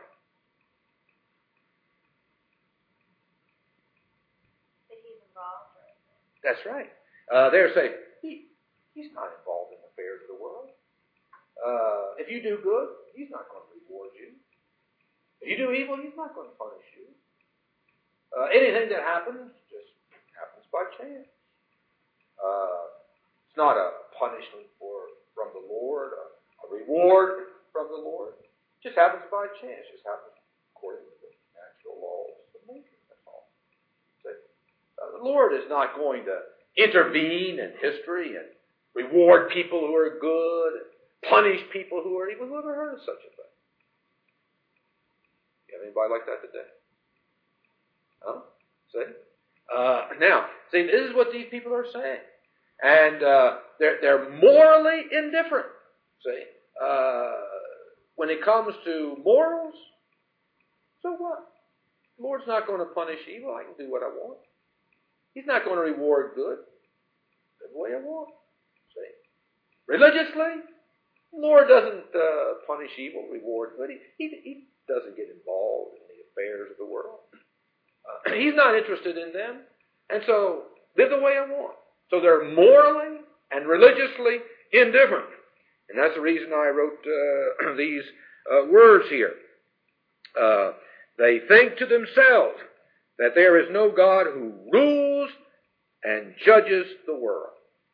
S2: That he's involved.
S1: That's right. Uh, they're saying, he, he's not involved in the affairs of the world. Uh, if you do good, he's not going to reward you. If you do evil, he's not going to punish you. Uh, anything that happens just happens by chance. Uh, it's not a punishment for from the Lord, a, a reward from the Lord. It just happens by chance. It just happens according to the natural laws of nature. That's all. So, uh, the Lord is not going to intervene in history and reward people who are good, and punish people who are evil. Who ever heard of such a thing? You have anybody like that today? Huh? See? Uh, now, see, this is what these people are saying. And uh, they're, they're morally indifferent. See? Uh, when it comes to morals, so what? The Lord's not going to punish evil. I can do what I want. He's not going to reward good. Live the way I want. See? Religiously, the Lord doesn't uh, punish evil, reward good. He, he, he doesn't get involved in the affairs of the world. Uh, he's not interested in them. And so, live the way I want. So they're morally and religiously indifferent. And that's the reason I wrote uh, these uh, words here. Uh, they think to themselves that there is no God who rules and judges the world.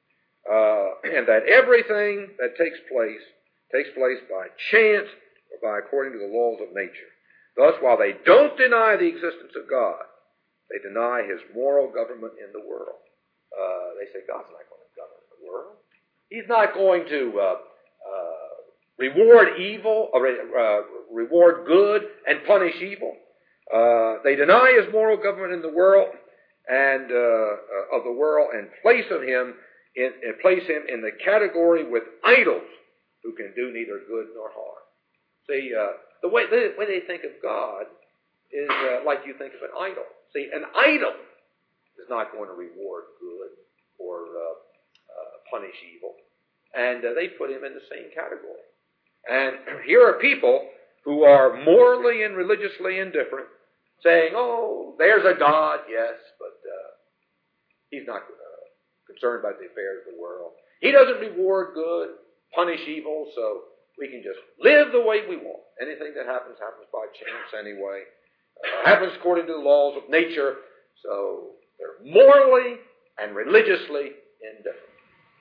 S1: Uh, and that everything that takes place takes place by chance or by according to the laws of nature. Thus, while they don't deny the existence of God, they deny His moral government in the world. Uh, they say God's not going to govern the world. He's not going to uh, uh, reward evil, or uh, reward good, and punish evil. Uh, they deny His moral government in the world and uh, uh, of the world, and place of Him in, and place Him in the category with idols who can do neither good nor harm. See, uh, the way they, way they think of God is uh, like you think of an idol. See, an idol is not going to reward good or uh, uh, punish evil. And uh, they put Him in the same category. And here are people who are morally and religiously indifferent, saying, oh, there's a God, yes, but uh, He's not uh, concerned about the affairs of the world. He doesn't reward good, punish evil, so we can just live the way we want. Anything that happens, happens by chance anyway. Uh, happens according to the laws of nature. So they're morally and religiously indifferent.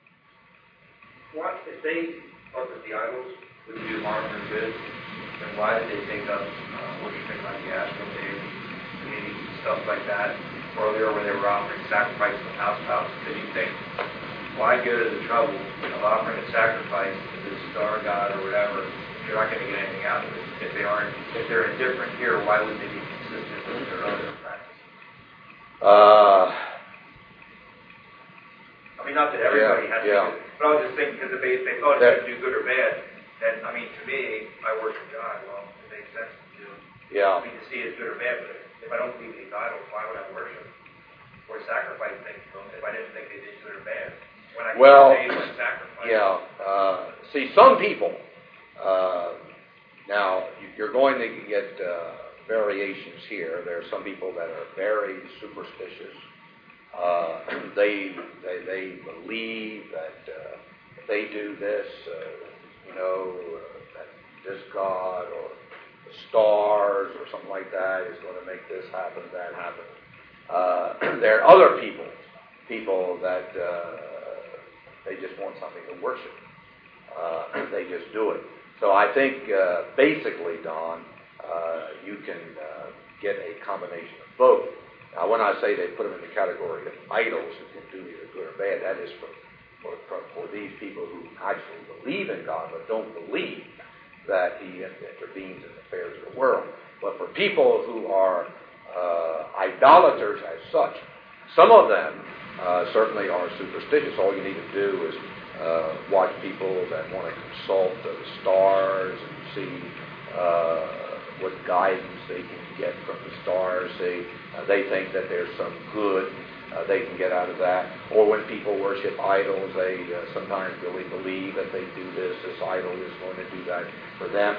S6: What if they thought that the idols would do harm or good? Then why did they think of uh, worshiping like the Astronaut, maybe stuff like that earlier when they were offering sacrifices on house tops? Because you think, why go to the trouble of offering a sacrifice to the star god or whatever if you're not going to get anything out of it? If they aren't, if they're indifferent here, why would they be consistent with their other practices?
S1: Uh,
S6: I mean, not that everybody
S1: yeah,
S6: has
S1: yeah.
S6: to, but I was just thinking because if they, if they thought it was do good or bad, then, I mean, to me, I worship God. Well, it makes sense to do.
S1: Yeah.
S6: I mean, to see it as good or bad, but if I don't believe in these idols, why would I worship or sacrifice things to them if I didn't think they did good or bad? When I
S1: well,
S6: say it's sacrifice.
S1: Yeah. Uh, see, some people, uh, now, you're going to get uh, variations here. There are some people that are very superstitious. Uh, they, they they believe that uh, if they do this, uh, you know, uh, that this god or the stars or something like that is going to make this happen, that happen. Uh, there are other people, people that uh, they just want something to worship. Uh, they just do it. So I think uh, basically, Don, uh, you can uh, get a combination of both. Now, when I say they put them in the category of idols who can do either good or bad, that is for, for, for, for these people who actually believe in God but don't believe that He intervenes in the affairs of the world. But for people who are uh, idolaters as such, some of them uh, certainly are superstitious. All you need to do is uh, watch people that want to consult uh, the stars and see uh, what guidance they can get from the stars. They, uh, they think that there's some good uh, they can get out of that. Or when people worship idols, they uh, sometimes really believe that they do this, this idol is going to do that for them.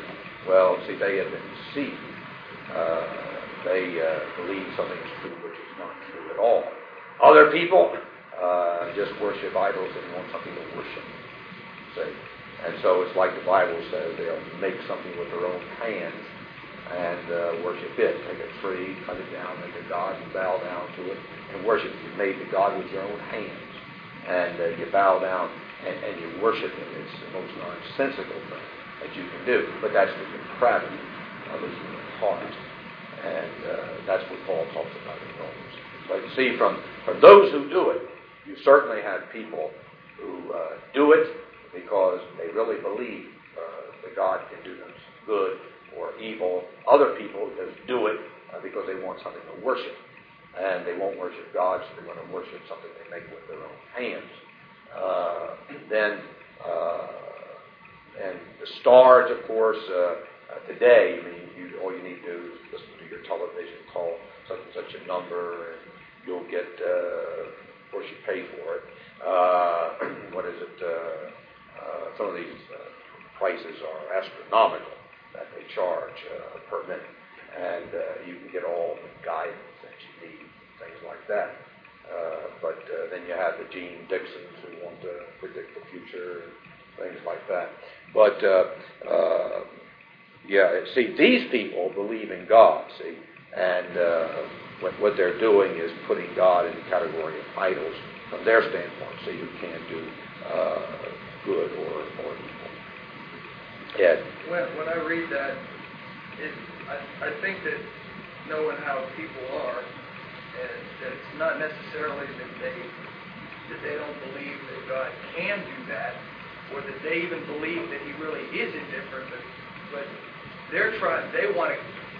S1: Well, see, they have been deceived. Uh, they uh, believe something is true which is not true at all. Other people uh, just worship idols and want something to worship. See? And so it's like the Bible says, they'll make something with their own hands and uh, worship it. Take a tree, cut it down, make a god, and bow down to it and worship it. You made the god with your own hands. And uh, you bow down and, and you worship him. It's the most nonsensical thing that you can do. But that's the depravity of the human heart. And uh, that's what Paul talks about in Romans. So you see, from, from those who do it, you certainly have people who uh, do it because they really believe uh, that God can do them good or evil. Other people just do it uh, because they want something to worship. And they won't worship God, so they're going to worship something they make with their own hands. Uh, then, uh, and the stars, of course, uh, uh, today, I mean, you, all you need to do is listen to your television, call such and such a number, and you'll get, uh, of course, you pay for it. Uh, what is it? Uh, uh, some of these uh, prices are astronomical that they charge uh, per minute. And uh, you can get all the guidance that you need, things like that. Uh, but uh, then you have the Gene Dixons who want to predict the future and things like that. But, uh, uh, yeah, see, these people believe in God, see, and uh, what, what they're doing is putting God in the category of idols from their standpoint, see, who can't do uh, good or, or evil. Ed?
S5: When, when I read that, it I, I think that knowing how people are, and that it's not necessarily that they that they don't believe that God can do that, or that they even believe that He really is indifferent, but, but they're trying. They want to.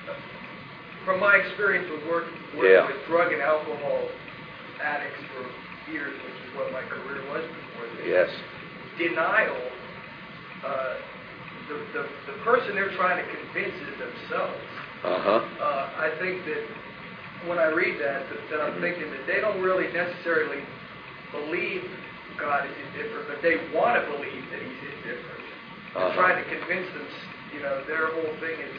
S5: From my experience with work, working
S1: yeah.
S5: with drug and alcohol addicts for years, which is what my career was before this.
S1: Yes.
S5: Denial. Uh, The, the, the person they're trying to convince is themselves.
S1: Uh-huh.
S5: Uh, I think that when I read that, that, that I'm thinking that they don't really necessarily believe God is indifferent, but they want to believe that He's indifferent.
S1: Uh-huh.
S5: They're trying to convince them, you know, their whole thing is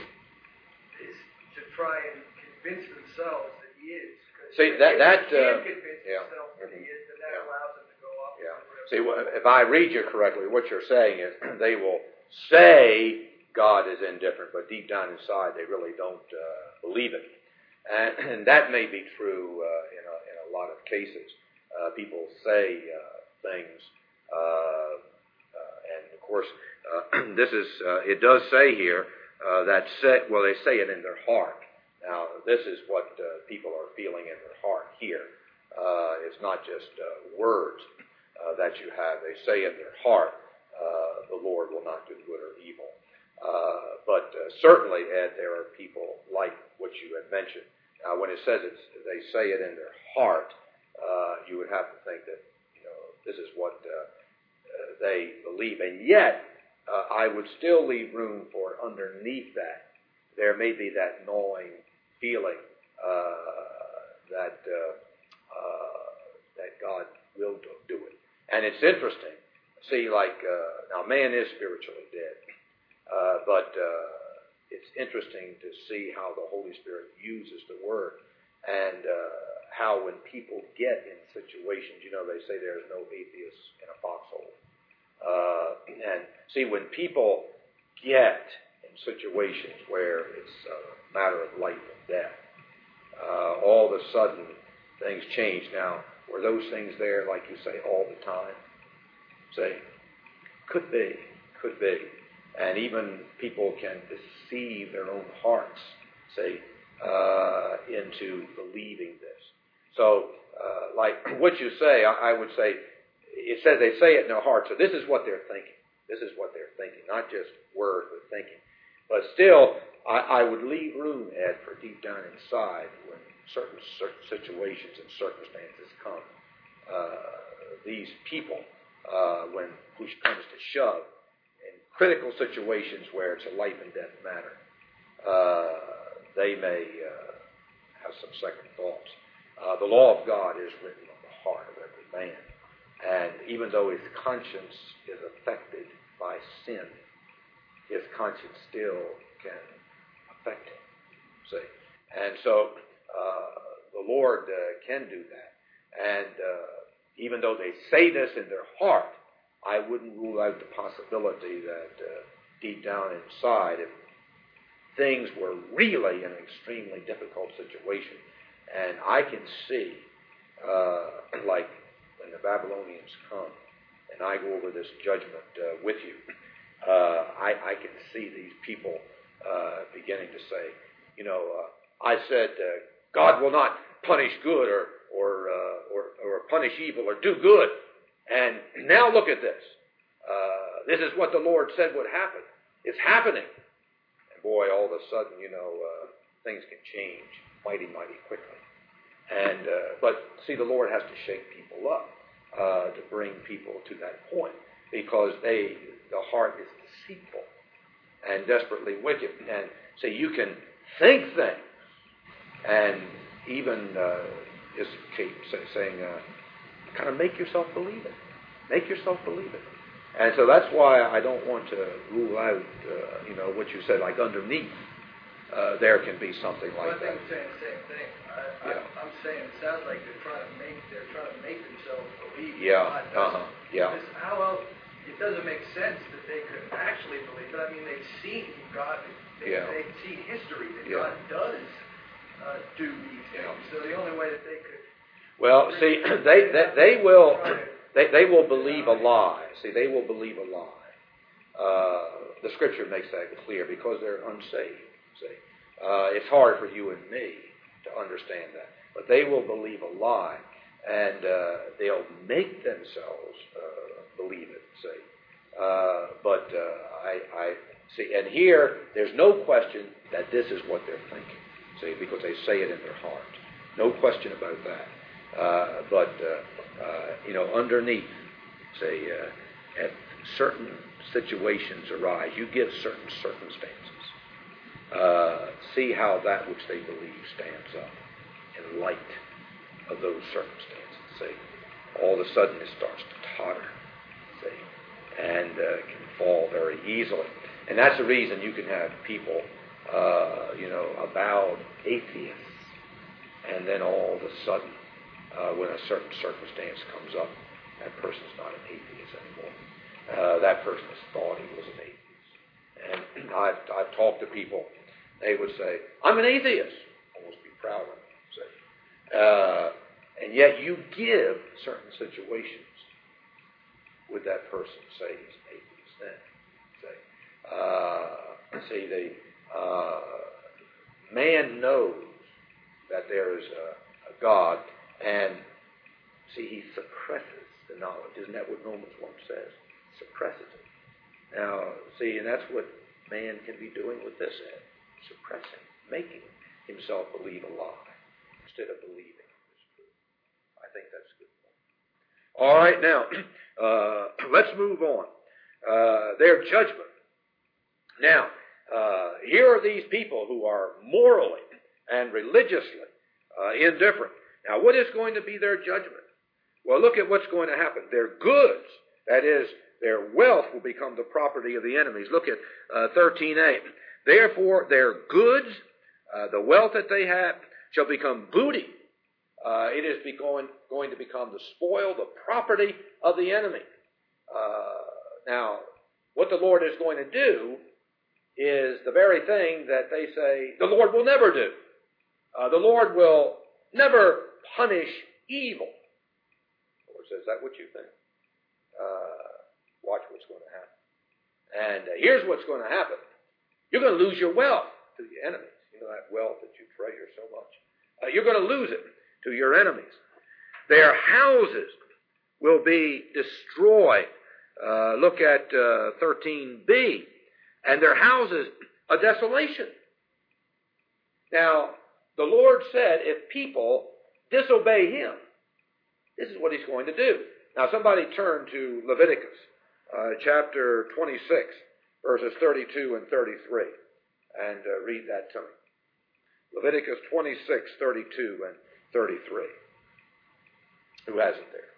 S5: is to try and convince themselves that He is.
S1: See, that...
S5: If
S1: that
S5: they can
S1: uh,
S5: convince
S1: yeah.
S5: themselves that He is, then that
S1: Yeah.
S5: allows them to go off.
S1: Yeah. See, if I read you correctly, what you're saying is they will say God is indifferent, but deep down inside they really don't uh, believe it. And, and that may be true uh, in, a, in a lot of cases. Uh, people say uh, things, uh, uh, and of course, uh, this is, uh, it does say here uh, that, say, well, they say it in their heart. Now, this is what uh, people are feeling in their heart here. Uh, it's not just uh, words uh, that you have. They say in their heart, Uh, the Lord will not do good or evil. Uh, but uh, certainly, Ed, there are people like what you had mentioned. Now, when it says it's, they say it in their heart, uh, you would have to think that, you know, this is what uh, uh, they believe. And yet, uh, I would still leave room for underneath that, there may be that gnawing feeling uh, that uh, uh, that God will do it. And it's interesting. See, like, uh, now man is spiritually dead, uh, but uh, it's interesting to see how the Holy Spirit uses the Word and uh, how when people get in situations, you know, they say there's no atheist in a foxhole. Uh, and see, when people get in situations where it's a matter of life and death, uh, all of a sudden things change. Now, were those things there, like you say, all the time? Say, could be, could be. And even people can deceive their own hearts, say, uh, into believing this. So, uh, like what you say, I, I would say, it says they say it in their heart. So this is what they're thinking. This is what they're thinking, not just words, but thinking. But still, I, I would leave room, Ed, for deep down inside when certain, certain situations and circumstances come. Uh, these people, Uh, when push comes to shove, in critical situations where it's a life and death matter, uh, they may uh, have some second thoughts. Uh, the law of God is written on the heart of every man, and even though his conscience is affected by sin, his conscience still can affect him. See? And so uh, the Lord uh, can do that. And uh, even though they say this in their heart, I wouldn't rule out the possibility that uh, deep down inside, if things were really an extremely difficult situation, and I can see, uh, like when the Babylonians come, and I go over this judgment uh, with you, uh, I, I can see these people uh, beginning to say, you know, uh, I said uh, God will not punish good or or, uh, or or punish evil or do good, and now look at this. Uh, this is what the Lord said would happen. It's happening. And boy, all of a sudden, you know, uh, things can change mighty, mighty quickly. And uh, but see, the Lord has to shake people up uh, to bring people to that point, because they, the heart is deceitful and desperately wicked. And so you can think things, and even uh, is Kate saying, uh, kind of make yourself believe it. Make yourself believe it. And so that's why I don't want to rule out, uh, you know, what you said, like underneath, uh, there can be something like
S5: well, I
S1: that.
S5: think I'm saying the same thing. I,
S1: Yeah.
S5: I, I'm saying it sounds like they're trying to make they're trying to make themselves believe.
S1: Yeah.
S5: God
S1: Uh-huh.
S5: doesn't.
S1: Yeah.
S5: Because how else? It doesn't make sense that they could actually believe it. I mean, they've seen God. They,
S1: Yeah.
S5: They've seen history that
S1: Yeah.
S5: God does uh, do these things.
S1: Yeah.
S5: So the only way that they could.
S1: Well, see, they, they they will they they will believe a lie. See, they will believe a lie. Uh, the Scripture makes that clear, because they're unsaved. See, uh, it's hard for you and me to understand that, but they will believe a lie, and uh, they'll make themselves uh, believe it. See, uh, but uh, I, I see, and here there's no question that this is what they're thinking. See, because they say it in their heart. No question about that. Uh, but, uh, uh, you know, underneath, say, uh, at certain situations arise, you give certain circumstances. Uh, see how that which they believe stands up in light of those circumstances. See, all of a sudden it starts to totter, see, and uh, can fall very easily. And that's the reason you can have people, uh, you know, avowed atheists, and then all of a sudden, Uh, when a certain circumstance comes up, that person's not an atheist anymore. Uh, that person has thought he was an atheist. And I've, I've talked to people, they would say, I'm an atheist. Almost be proud of them. Say. Uh, and yet you give certain situations with that person, say he's an atheist then. Say, uh, see, the uh, man knows that there is a, a God, and see, he suppresses the knowledge. Isn't that what Romans one says? Suppresses it. Now, see, and that's what man can be doing with this end. Suppressing, making himself believe a lie instead of believing this truth. I think that's a good point. All right, now, uh, let's move on. Uh, their judgment. Now, uh, here are these people who are morally and religiously uh, indifferent. Now, what is going to be their judgment? Well, look at what's going to happen. Their goods, that is, their wealth, will become the property of the enemies. Look at uh, thirteen a. Therefore, their goods, uh, the wealth that they have, shall become booty. Uh, it is be going, going to become the spoil, the property of the enemy. Uh, now, what the Lord is going to do is the very thing that they say the Lord will never do. Uh, the Lord will never punish evil. The Lord says, is that what you think? Uh, watch what's going to happen. And uh, here's what's going to happen. You're going to lose your wealth to the enemies. You know, that wealth that you treasure so much. Uh, you're going to lose it to your enemies. Their houses will be destroyed. Uh, look at uh, thirteen b. And their houses a desolation. Now, the Lord said if people disobey Him, this is what He's going to do. Now, somebody turn to Leviticus uh, chapter twenty-six, verses thirty-two and thirty-three, and uh, read that to me. Leviticus twenty-six, thirty-two and thirty-three. Who has it there?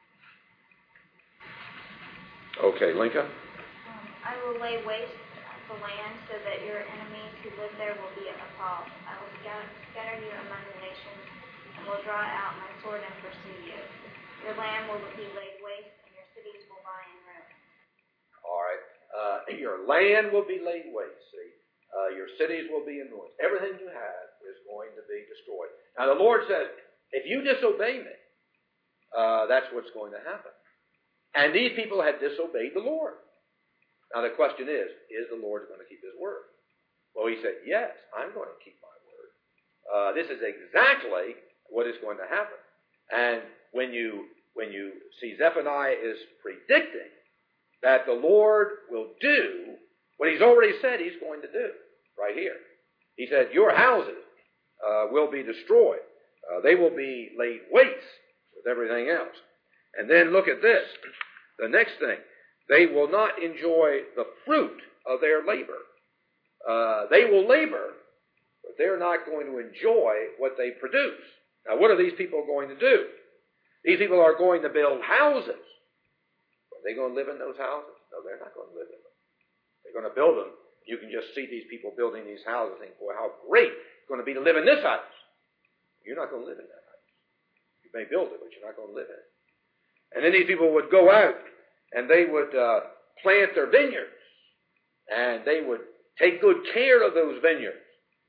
S1: Okay, Lincoln?
S2: Um, I will lay waste the land so that your enemies who live there will be appalled. I will scatter, scatter you among the nations and will draw out my sword and pursue you. Your land will be laid waste and your cities will lie in ruins.
S1: All right. Uh, your land will be laid waste, see. Uh, your cities will be in ruins. Everything you have is going to be destroyed. Now the Lord says, if you disobey me, uh, that's what's going to happen. And these people had disobeyed the Lord. Now the question is, is the Lord going to keep His word? Well, He said, yes, I'm going to keep my word. Uh, this is exactly what is going to happen. And when you when you see Zephaniah is predicting that the Lord will do what He's already said He's going to do, right here. He said, your houses uh, will be destroyed. Uh, they will be laid waste with everything else. And then look at this. The next thing. They will not enjoy the fruit of their labor. Uh, they will labor, but they're not going to enjoy what they produce. Now, what are these people going to do? These people are going to build houses. Are they going to live in those houses? No, they're not going to live in them. They're going to build them. You can just see these people building these houses and think, boy, how great it's going to be to live in this house. You're not going to live in that house. You may build it, but you're not going to live in it. And then these people would go out and they would uh, plant their vineyards. And they would take good care of those vineyards.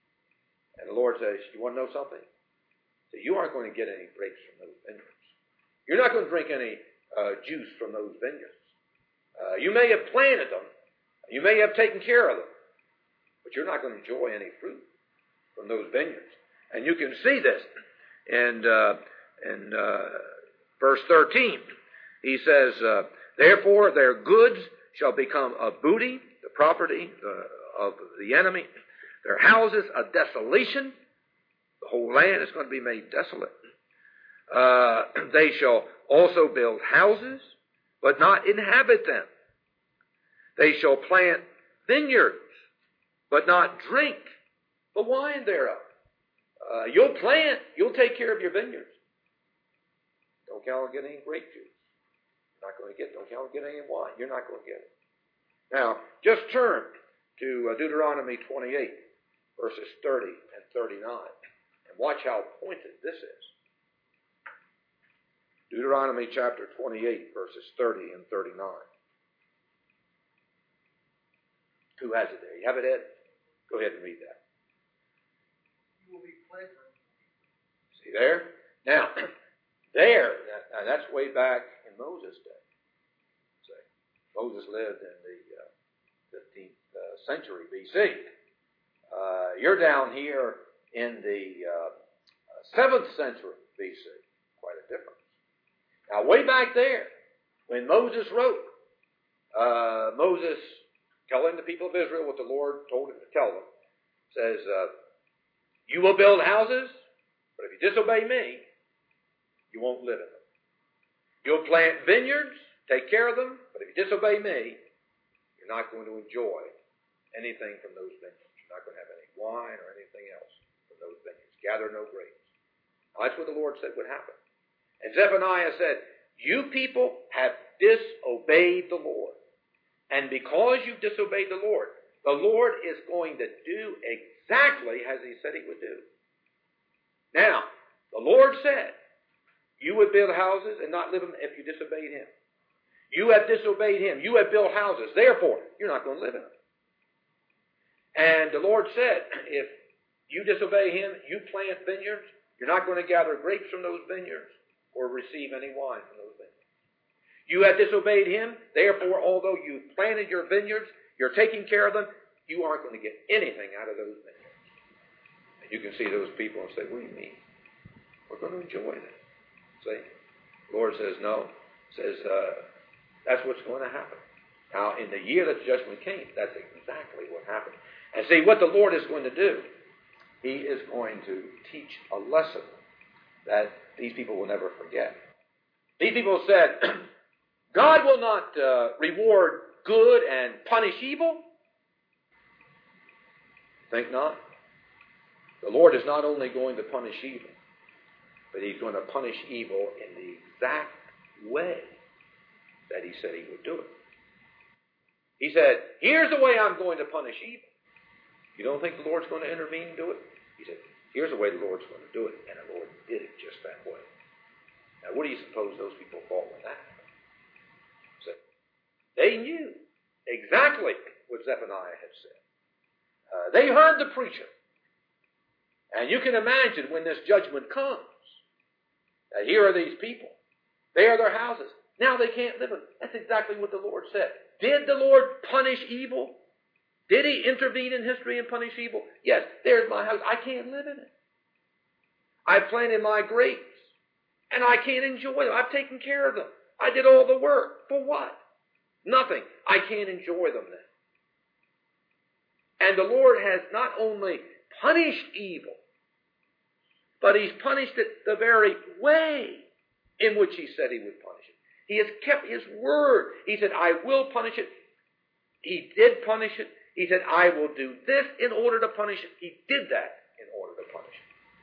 S1: And the Lord says, you want to know something? So you aren't going to get any grapes from those vineyards. You're not going to drink any uh, juice from those vineyards. Uh, you may have planted them. You may have taken care of them. But you're not going to enjoy any fruit from those vineyards. And you can see this in, uh, in uh, verse thirteen. He says, uh, therefore their goods shall become a booty, the property uh, of the enemy. Their houses a desolation. The whole land is going to be made desolate. Uh, they shall also build houses, but not inhabit them. They shall plant vineyards, but not drink the wine thereof. Uh, you'll plant, you'll take care of your vineyards. Don't count on getting any grape juice. You're not going to get, don't count on getting any wine. You're not going to get it. Now, just turn to uh, Deuteronomy twenty-eight, verses thirty and thirty-nine, and watch how pointed this is. Deuteronomy chapter twenty-eight, verses thirty and thirty-nine. Who has it there? You have it, Ed? Go ahead and read that.
S5: You will be pleasant.
S1: See there? Now, there, now that's way back in Moses' day. See, Moses lived in the uh, fifteenth uh, century B C. Uh, you're down here in the uh, seventh century B C. Quite a difference. Now, way back there, when Moses wrote, uh, Moses telling the people of Israel what the Lord told him to tell them, says, uh, you will build houses, but if you disobey me, you won't live in them. You'll plant vineyards, take care of them, but if you disobey me, you're not going to enjoy anything from those vineyards. You're not going to have any wine or anything else from those vineyards. Gather no grapes. Now, that's what the Lord said would happen. And Zephaniah said, you people have disobeyed the Lord. And because you've disobeyed the Lord, the Lord is going to do exactly as He said He would do. Now, the Lord said, you would build houses and not live in them if you disobeyed Him. You have disobeyed Him. You have built houses. Therefore, you're not going to live in them. And the Lord said, if you disobey Him, you plant vineyards, you're not going to gather grapes from those vineyards or receive any wine from those vineyards. You have disobeyed Him, therefore, although you planted your vineyards, you're taking care of them, you aren't going to get anything out of those vineyards. And you can see those people and say, what do you mean? We're going to enjoy them. See? The Lord says, no. Says, uh, that's what's going to happen. Now, in the year that the judgment came, that's exactly what happened. And see, what the Lord is going to do, He is going to teach a lesson that these people will never forget. These people said, God will not uh, reward good and punish evil. Think not. The Lord is not only going to punish evil, but He's going to punish evil in the exact way that He said He would do it. He said, here's the way I'm going to punish evil. You don't think the Lord's going to intervene and do it? He said, here's the way the Lord's going to do it. And the Lord did it just that way. Now, what do you suppose those people thought when that happened? So, they knew exactly what Zephaniah had said. Uh, they heard the preacher. And you can imagine when this judgment comes, that here are these people. They are their houses. Now they can't live in them. That's exactly what the Lord said. Did the Lord punish evil? Did He intervene in history and punish evil? Yes, there's my house. I can't live in it. I planted my grapes, and I can't enjoy them. I've taken care of them. I did all the work. For what? Nothing. I can't enjoy them then. And the Lord has not only punished evil, but He's punished it the very way in which He said He would punish it. He has kept His word. He said, I will punish it. He did punish it. He said, I will do this in order to punish it. He did that in order to punish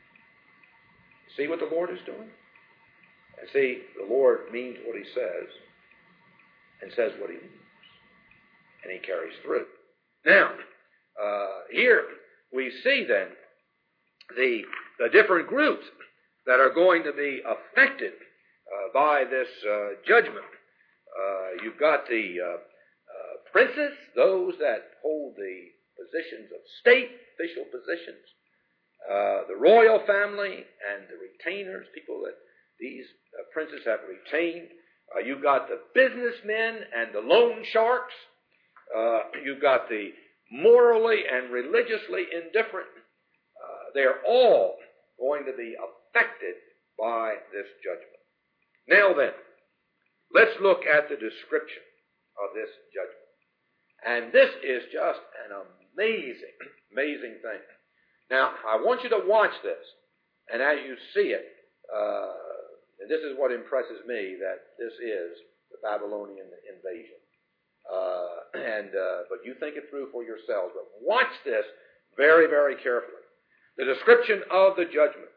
S1: it. See what the Lord is doing? And see, the Lord means what He says and says what He means. And He carries through. Now, uh, here we see then the, the different groups that are going to be affected uh, by this uh, judgment. Uh, you've got the uh, uh, princes, those that hold the positions of state, official positions, uh, the royal family, and the retainers, people that these uh, princes have retained. Uh, you've got the businessmen and the loan sharks. Uh, you've got the morally and religiously indifferent. Uh, they're all going to be affected by this judgment. Now then, let's look at the description of this judgment. And this is just an amazing, amazing thing. Now, I want you to watch this, and as you see it, uh, and this is what impresses me, that this is the Babylonian invasion. Uh, and uh, but you think it through for yourselves. But watch this very, very carefully. The description of the judgment.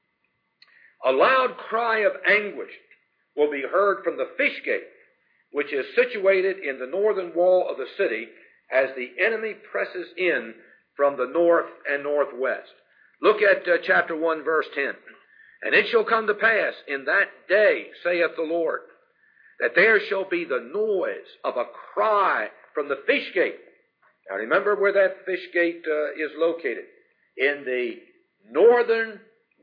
S1: A loud cry of anguish will be heard from the fish gate, which is situated in the northern wall of the city, as the enemy presses in from the north and northwest. Look at uh, chapter one, verse ten. And it shall come to pass in that day, saith the Lord, that there shall be the noise of a cry from the fish gate. Now remember where that fish gate uh, is located. In the northern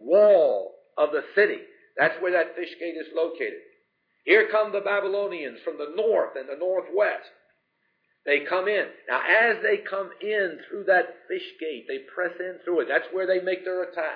S1: wall of the city. That's where that fish gate is located. Here come the Babylonians from the north and the northwest. They come in. Now as they come in through that fish gate, they press in through it. That's where they make their attack.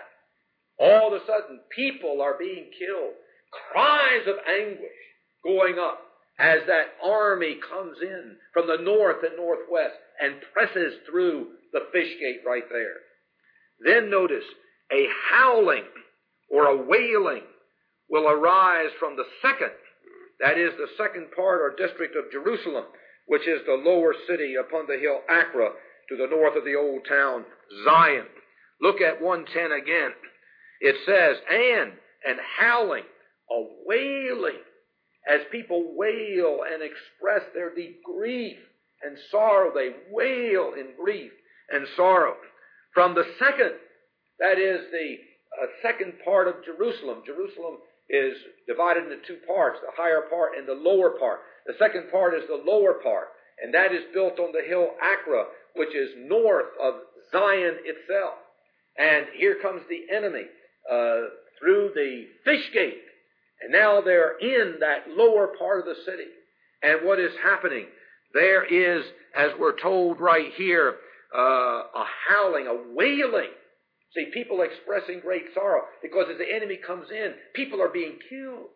S1: All of a sudden, people are being killed. Cries of anguish going up as that army comes in from the north and northwest and presses through the fish gate right there. Then notice, a howling or a wailing will arise from the second, that is the second part or district of Jerusalem, which is the lower city upon the hill Acra to the north of the old town Zion. Look at one ten again. It says, and an howling, a wailing, as people wail and express their deep grief and sorrow. They wail in grief and sorrow. From the second, that is the uh, second part of Jerusalem. Jerusalem is divided into two parts, the higher part and the lower part. The second part is the lower part, and that is built on the hill Acra, which is north of Zion itself. And here comes the enemy uh, through the fish gate. And now they're in that lower part of the city. And what is happening? There is, as we're told right here, uh, a howling, a wailing. See, people expressing great sorrow because as the enemy comes in, people are being killed.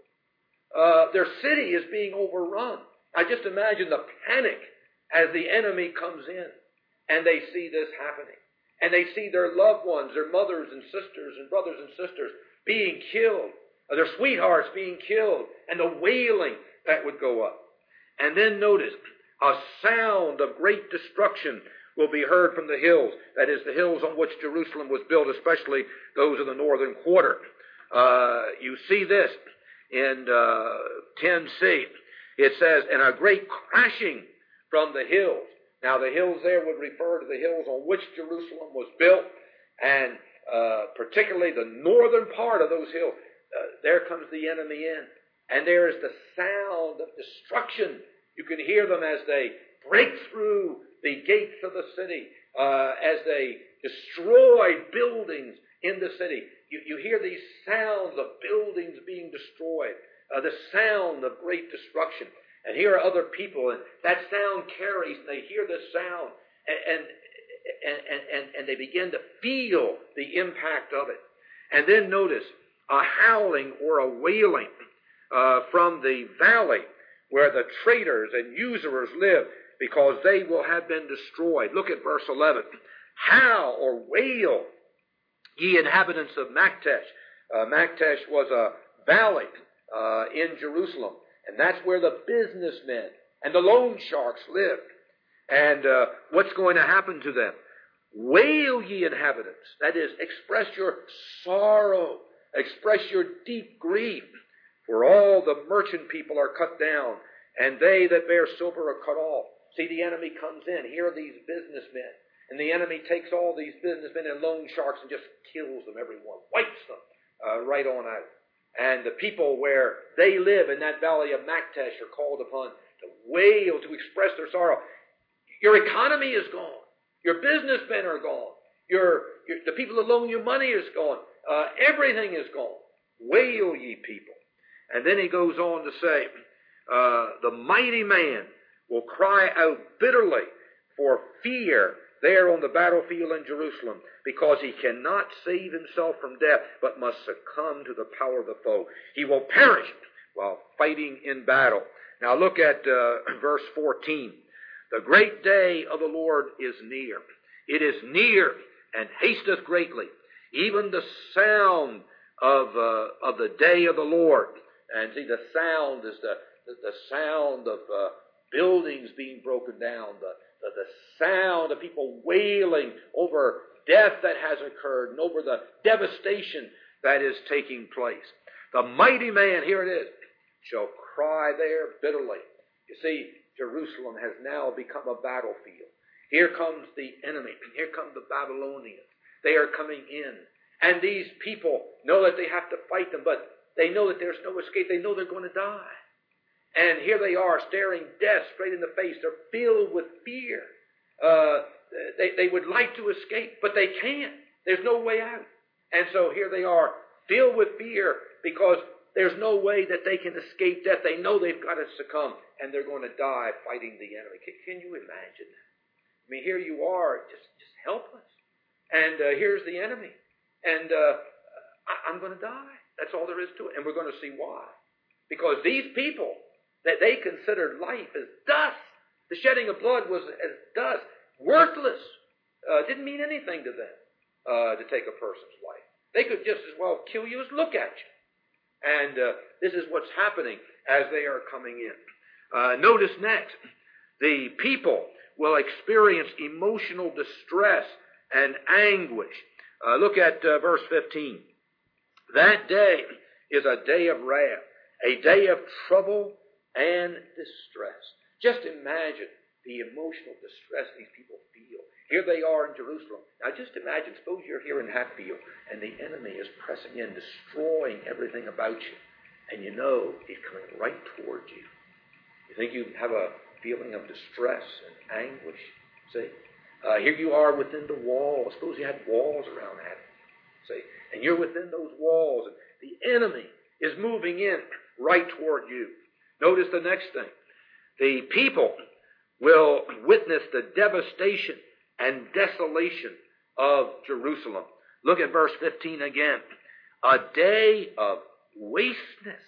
S1: Uh, their city is being overrun. I just imagine the panic as the enemy comes in and they see this happening. And they see their loved ones, their mothers and sisters and brothers and sisters being killed, or their sweethearts being killed, and the wailing that would go up. And then notice, a sound of great destruction will be heard from the hills. That is, the hills on which Jerusalem was built, especially those of the northern quarter. Uh, you see this in uh, ten c. It says, and a great crashing from the hills. Now the hills there would refer to the hills on which Jerusalem was built, and uh, particularly the northern part of those hills. Uh, there comes the enemy in, and there is the sound of destruction. You can hear them as they break through the gates of the city, uh, as they destroy buildings in the city. You, you hear these sounds of buildings being destroyed, uh, the sound of great destruction. And here are other people, and that sound carries, and they hear this sound, and, and, and, and, and they begin to feel the impact of it. And then notice a howling or a wailing uh, from the valley where the traitors and usurers live, because they will have been destroyed. Look at verse eleven. Howl or wail, ye inhabitants of Maktesh. Uh, Maktesh was a valley uh, in Jerusalem. And that's where the businessmen and the loan sharks lived. And uh, what's going to happen to them? Wail, ye inhabitants. That is, express your sorrow. Express your deep grief. For all the merchant people are cut down, and they that bear silver are cut off. See, the enemy comes in. Here are these businessmen. And the enemy takes all these businessmen and loan sharks and just kills them, everyone. Wipes them uh, right on out. And the people where they live in that valley of Maktesh are called upon to wail, to express their sorrow. Your economy is gone. Your businessmen are gone. Your, your the people that loan you money is gone. Uh, everything is gone. Wail, ye people. And then he goes on to say, uh, the mighty man will cry out bitterly for fear there on the battlefield in Jerusalem, because he cannot save himself from death, but must succumb to the power of the foe. He will perish while fighting in battle. Now look at uh, verse fourteen. The great day of the Lord is near. It is near and hasteth greatly. Even the sound of uh, of the day of the Lord. And see, the sound is the, the, the sound of uh, buildings being broken down, the The, the sound of people wailing over death that has occurred and over the devastation that is taking place. The mighty man, here it is, shall cry there bitterly. You see, Jerusalem has now become a battlefield. Here comes the enemy. Here come the Babylonians. They are coming in. And these people know that they have to fight them, but they know that there's no escape. They know they're going to die. And here they are, staring death straight in the face. They're filled with fear. Uh, they, they would like to escape, but they can't. There's no way out. And so here they are, filled with fear, because there's no way that they can escape death. They know they've got to succumb, and they're going to die fighting the enemy. Can, can you imagine that? I mean, here you are, just, just helpless. And uh, here's the enemy. And uh, I, I'm going to die. That's all there is to it. And we're going to see why. Because these people that they considered life as dust. The shedding of blood was as dust, worthless. Uh, didn't mean anything to them uh, to take a person's life. They could just as well kill you as look at you. And uh, this is what's happening as they are coming in. Uh, notice next, the people will experience emotional distress and anguish. Uh, look at uh, verse fifteen. That day is a day of wrath, a day of trouble and distress. Just imagine the emotional distress these people feel. Here they are in Jerusalem. Now just imagine, suppose you're here in Hatfield and the enemy is pressing in, destroying everything about you. And you know he's coming right towards you. You think you have a feeling of distress and anguish. See? Uh, here you are within the walls. Suppose you had walls around Hatfield. See? And you're within those walls and the enemy is moving in right toward you. Notice the next thing. The people will witness the devastation and desolation of Jerusalem. Look at verse fifteen again. A day of wasteness.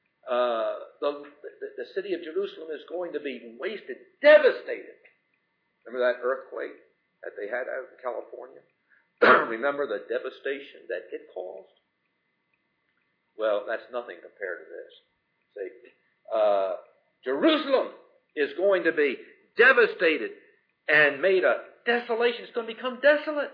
S1: Uh, the, the, the city of Jerusalem is going to be wasted, devastated. Remember that earthquake that they had out in California? Remember the devastation that it caused? Well, that's nothing compared to this. See, uh, Jerusalem is going to be devastated and made a desolation. It's going to become desolate.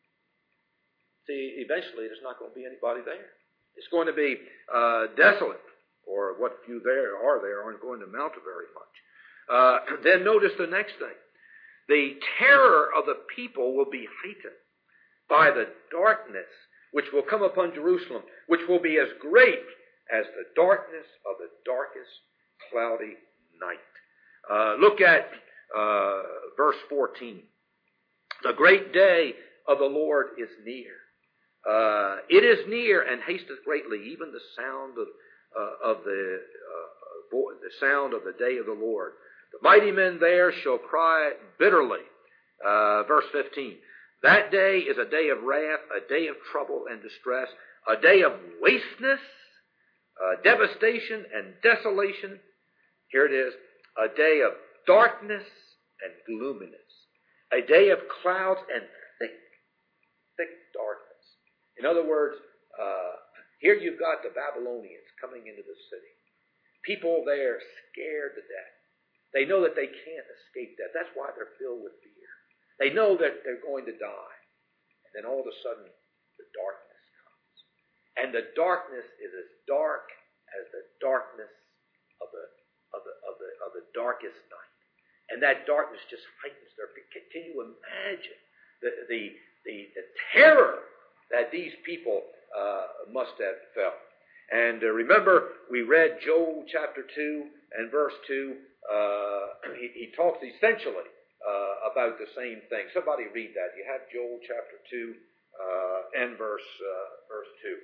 S1: See, eventually there's not going to be anybody there. It's going to be uh, desolate, or what few there are there aren't going to amount to very much. Uh, then notice the next thing. The terror of the people will be heightened by the darkness which will come upon Jerusalem, which will be as great as the darkness of the darkest cloudy night. Uh, look at uh, verse fourteen. The great day of the Lord is near. Uh, it is near and hasteth greatly, even the sound of uh, of the uh, vo- the sound of the day of the Lord. The mighty men there shall cry bitterly. Uh, verse fifteen. That day is a day of wrath, a day of trouble and distress, a day of wasteness, uh, devastation and desolation. Here it is, a day of darkness and gloominess, a day of clouds and thick, thick darkness. In other words, uh, here you've got the Babylonians coming into the city. People there scared to death. They know that they can't escape death. That's why they're filled with fear. They know that they're going to die. And then all of a sudden, the darkness comes. And the darkness is as dark as the darkness of the of the of the of the darkest night. And that darkness just heightens their fear. Can, can you imagine the the the, the terror that these people uh, must have felt? And uh, remember, we read Joel chapter two and verse two. Uh, he, he talks essentially Uh, about the same thing. Somebody read that. You have Joel chapter two uh, and verse uh, verse two.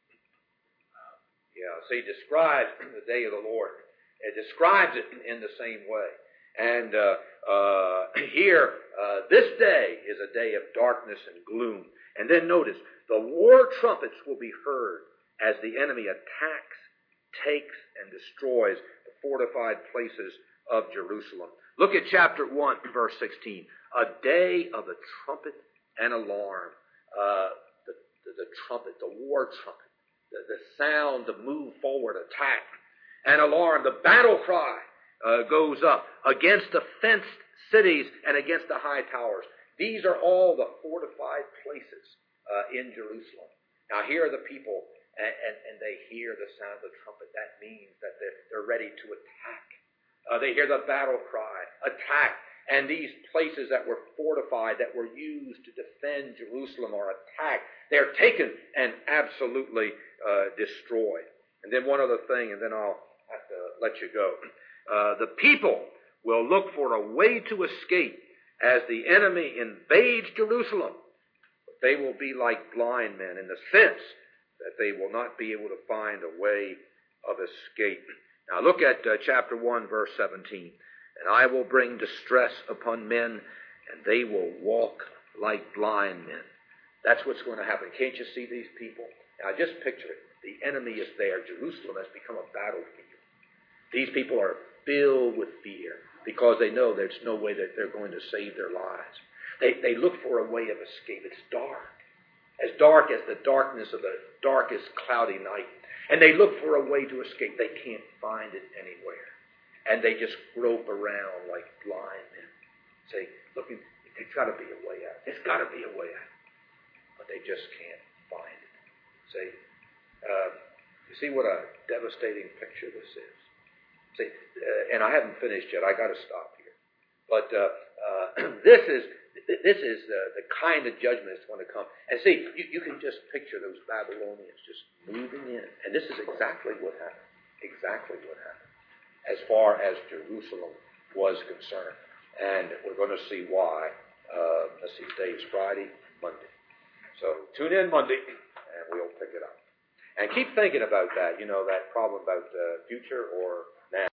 S1: Yeah, so he describes the day of the Lord. It describes it in the same way. And uh, uh, here, uh, this day is a day of darkness and gloom. And then notice, the war trumpets will be heard as the enemy attacks, takes, and destroys the fortified places of Jerusalem. Look at chapter one, verse sixteen. A day of the trumpet and alarm. Uh, the, the, the trumpet, the war trumpet. The, the sound to move forward, attack. And alarm. The battle cry uh, goes up against the fenced cities and against the high towers. These are all the fortified places uh, in Jerusalem. Now here are the people, and, and, and they hear the sound of the trumpet. That means that they're, they're ready to attack. Uh, they hear the battle cry, attack, and these places that were fortified, that were used to defend Jerusalem are attacked. They're taken and absolutely uh, destroyed. And then one other thing, and then I'll have to let you go. Uh, the people will look for a way to escape as the enemy invades Jerusalem. But they will be like blind men in the sense that they will not be able to find a way of escape. Now look at uh, chapter one, verse seventeen. And I will bring distress upon men, and they will walk like blind men. That's what's going to happen. Can't you see these people? Now just picture it. The enemy is there. Jerusalem has become a battlefield. These people are filled with fear because they know there's no way that they're going to save their lives. They, they look for a way of escape. It's dark. As dark as the darkness of the darkest cloudy night. And they look for a way to escape. They can't find it anywhere. And they just grope around like blind men. Say, look, there's got to be a way out. There's got to be a way out. But they just can't find it. Say, uh, you see what a devastating picture this is? See, uh, and I haven't finished yet. I got to stop here. But uh, uh, this is this is uh, the kind of judgment that's going to come. And see, you, you can just picture those Babylonians just moving in. And this is exactly what happened. Exactly what happened. As far as Jerusalem was concerned. And we're going to see why. Uh, let's see, today is Friday, Monday. So tune in Monday, and we'll pick it up. And keep thinking about that, you know, that problem about the future or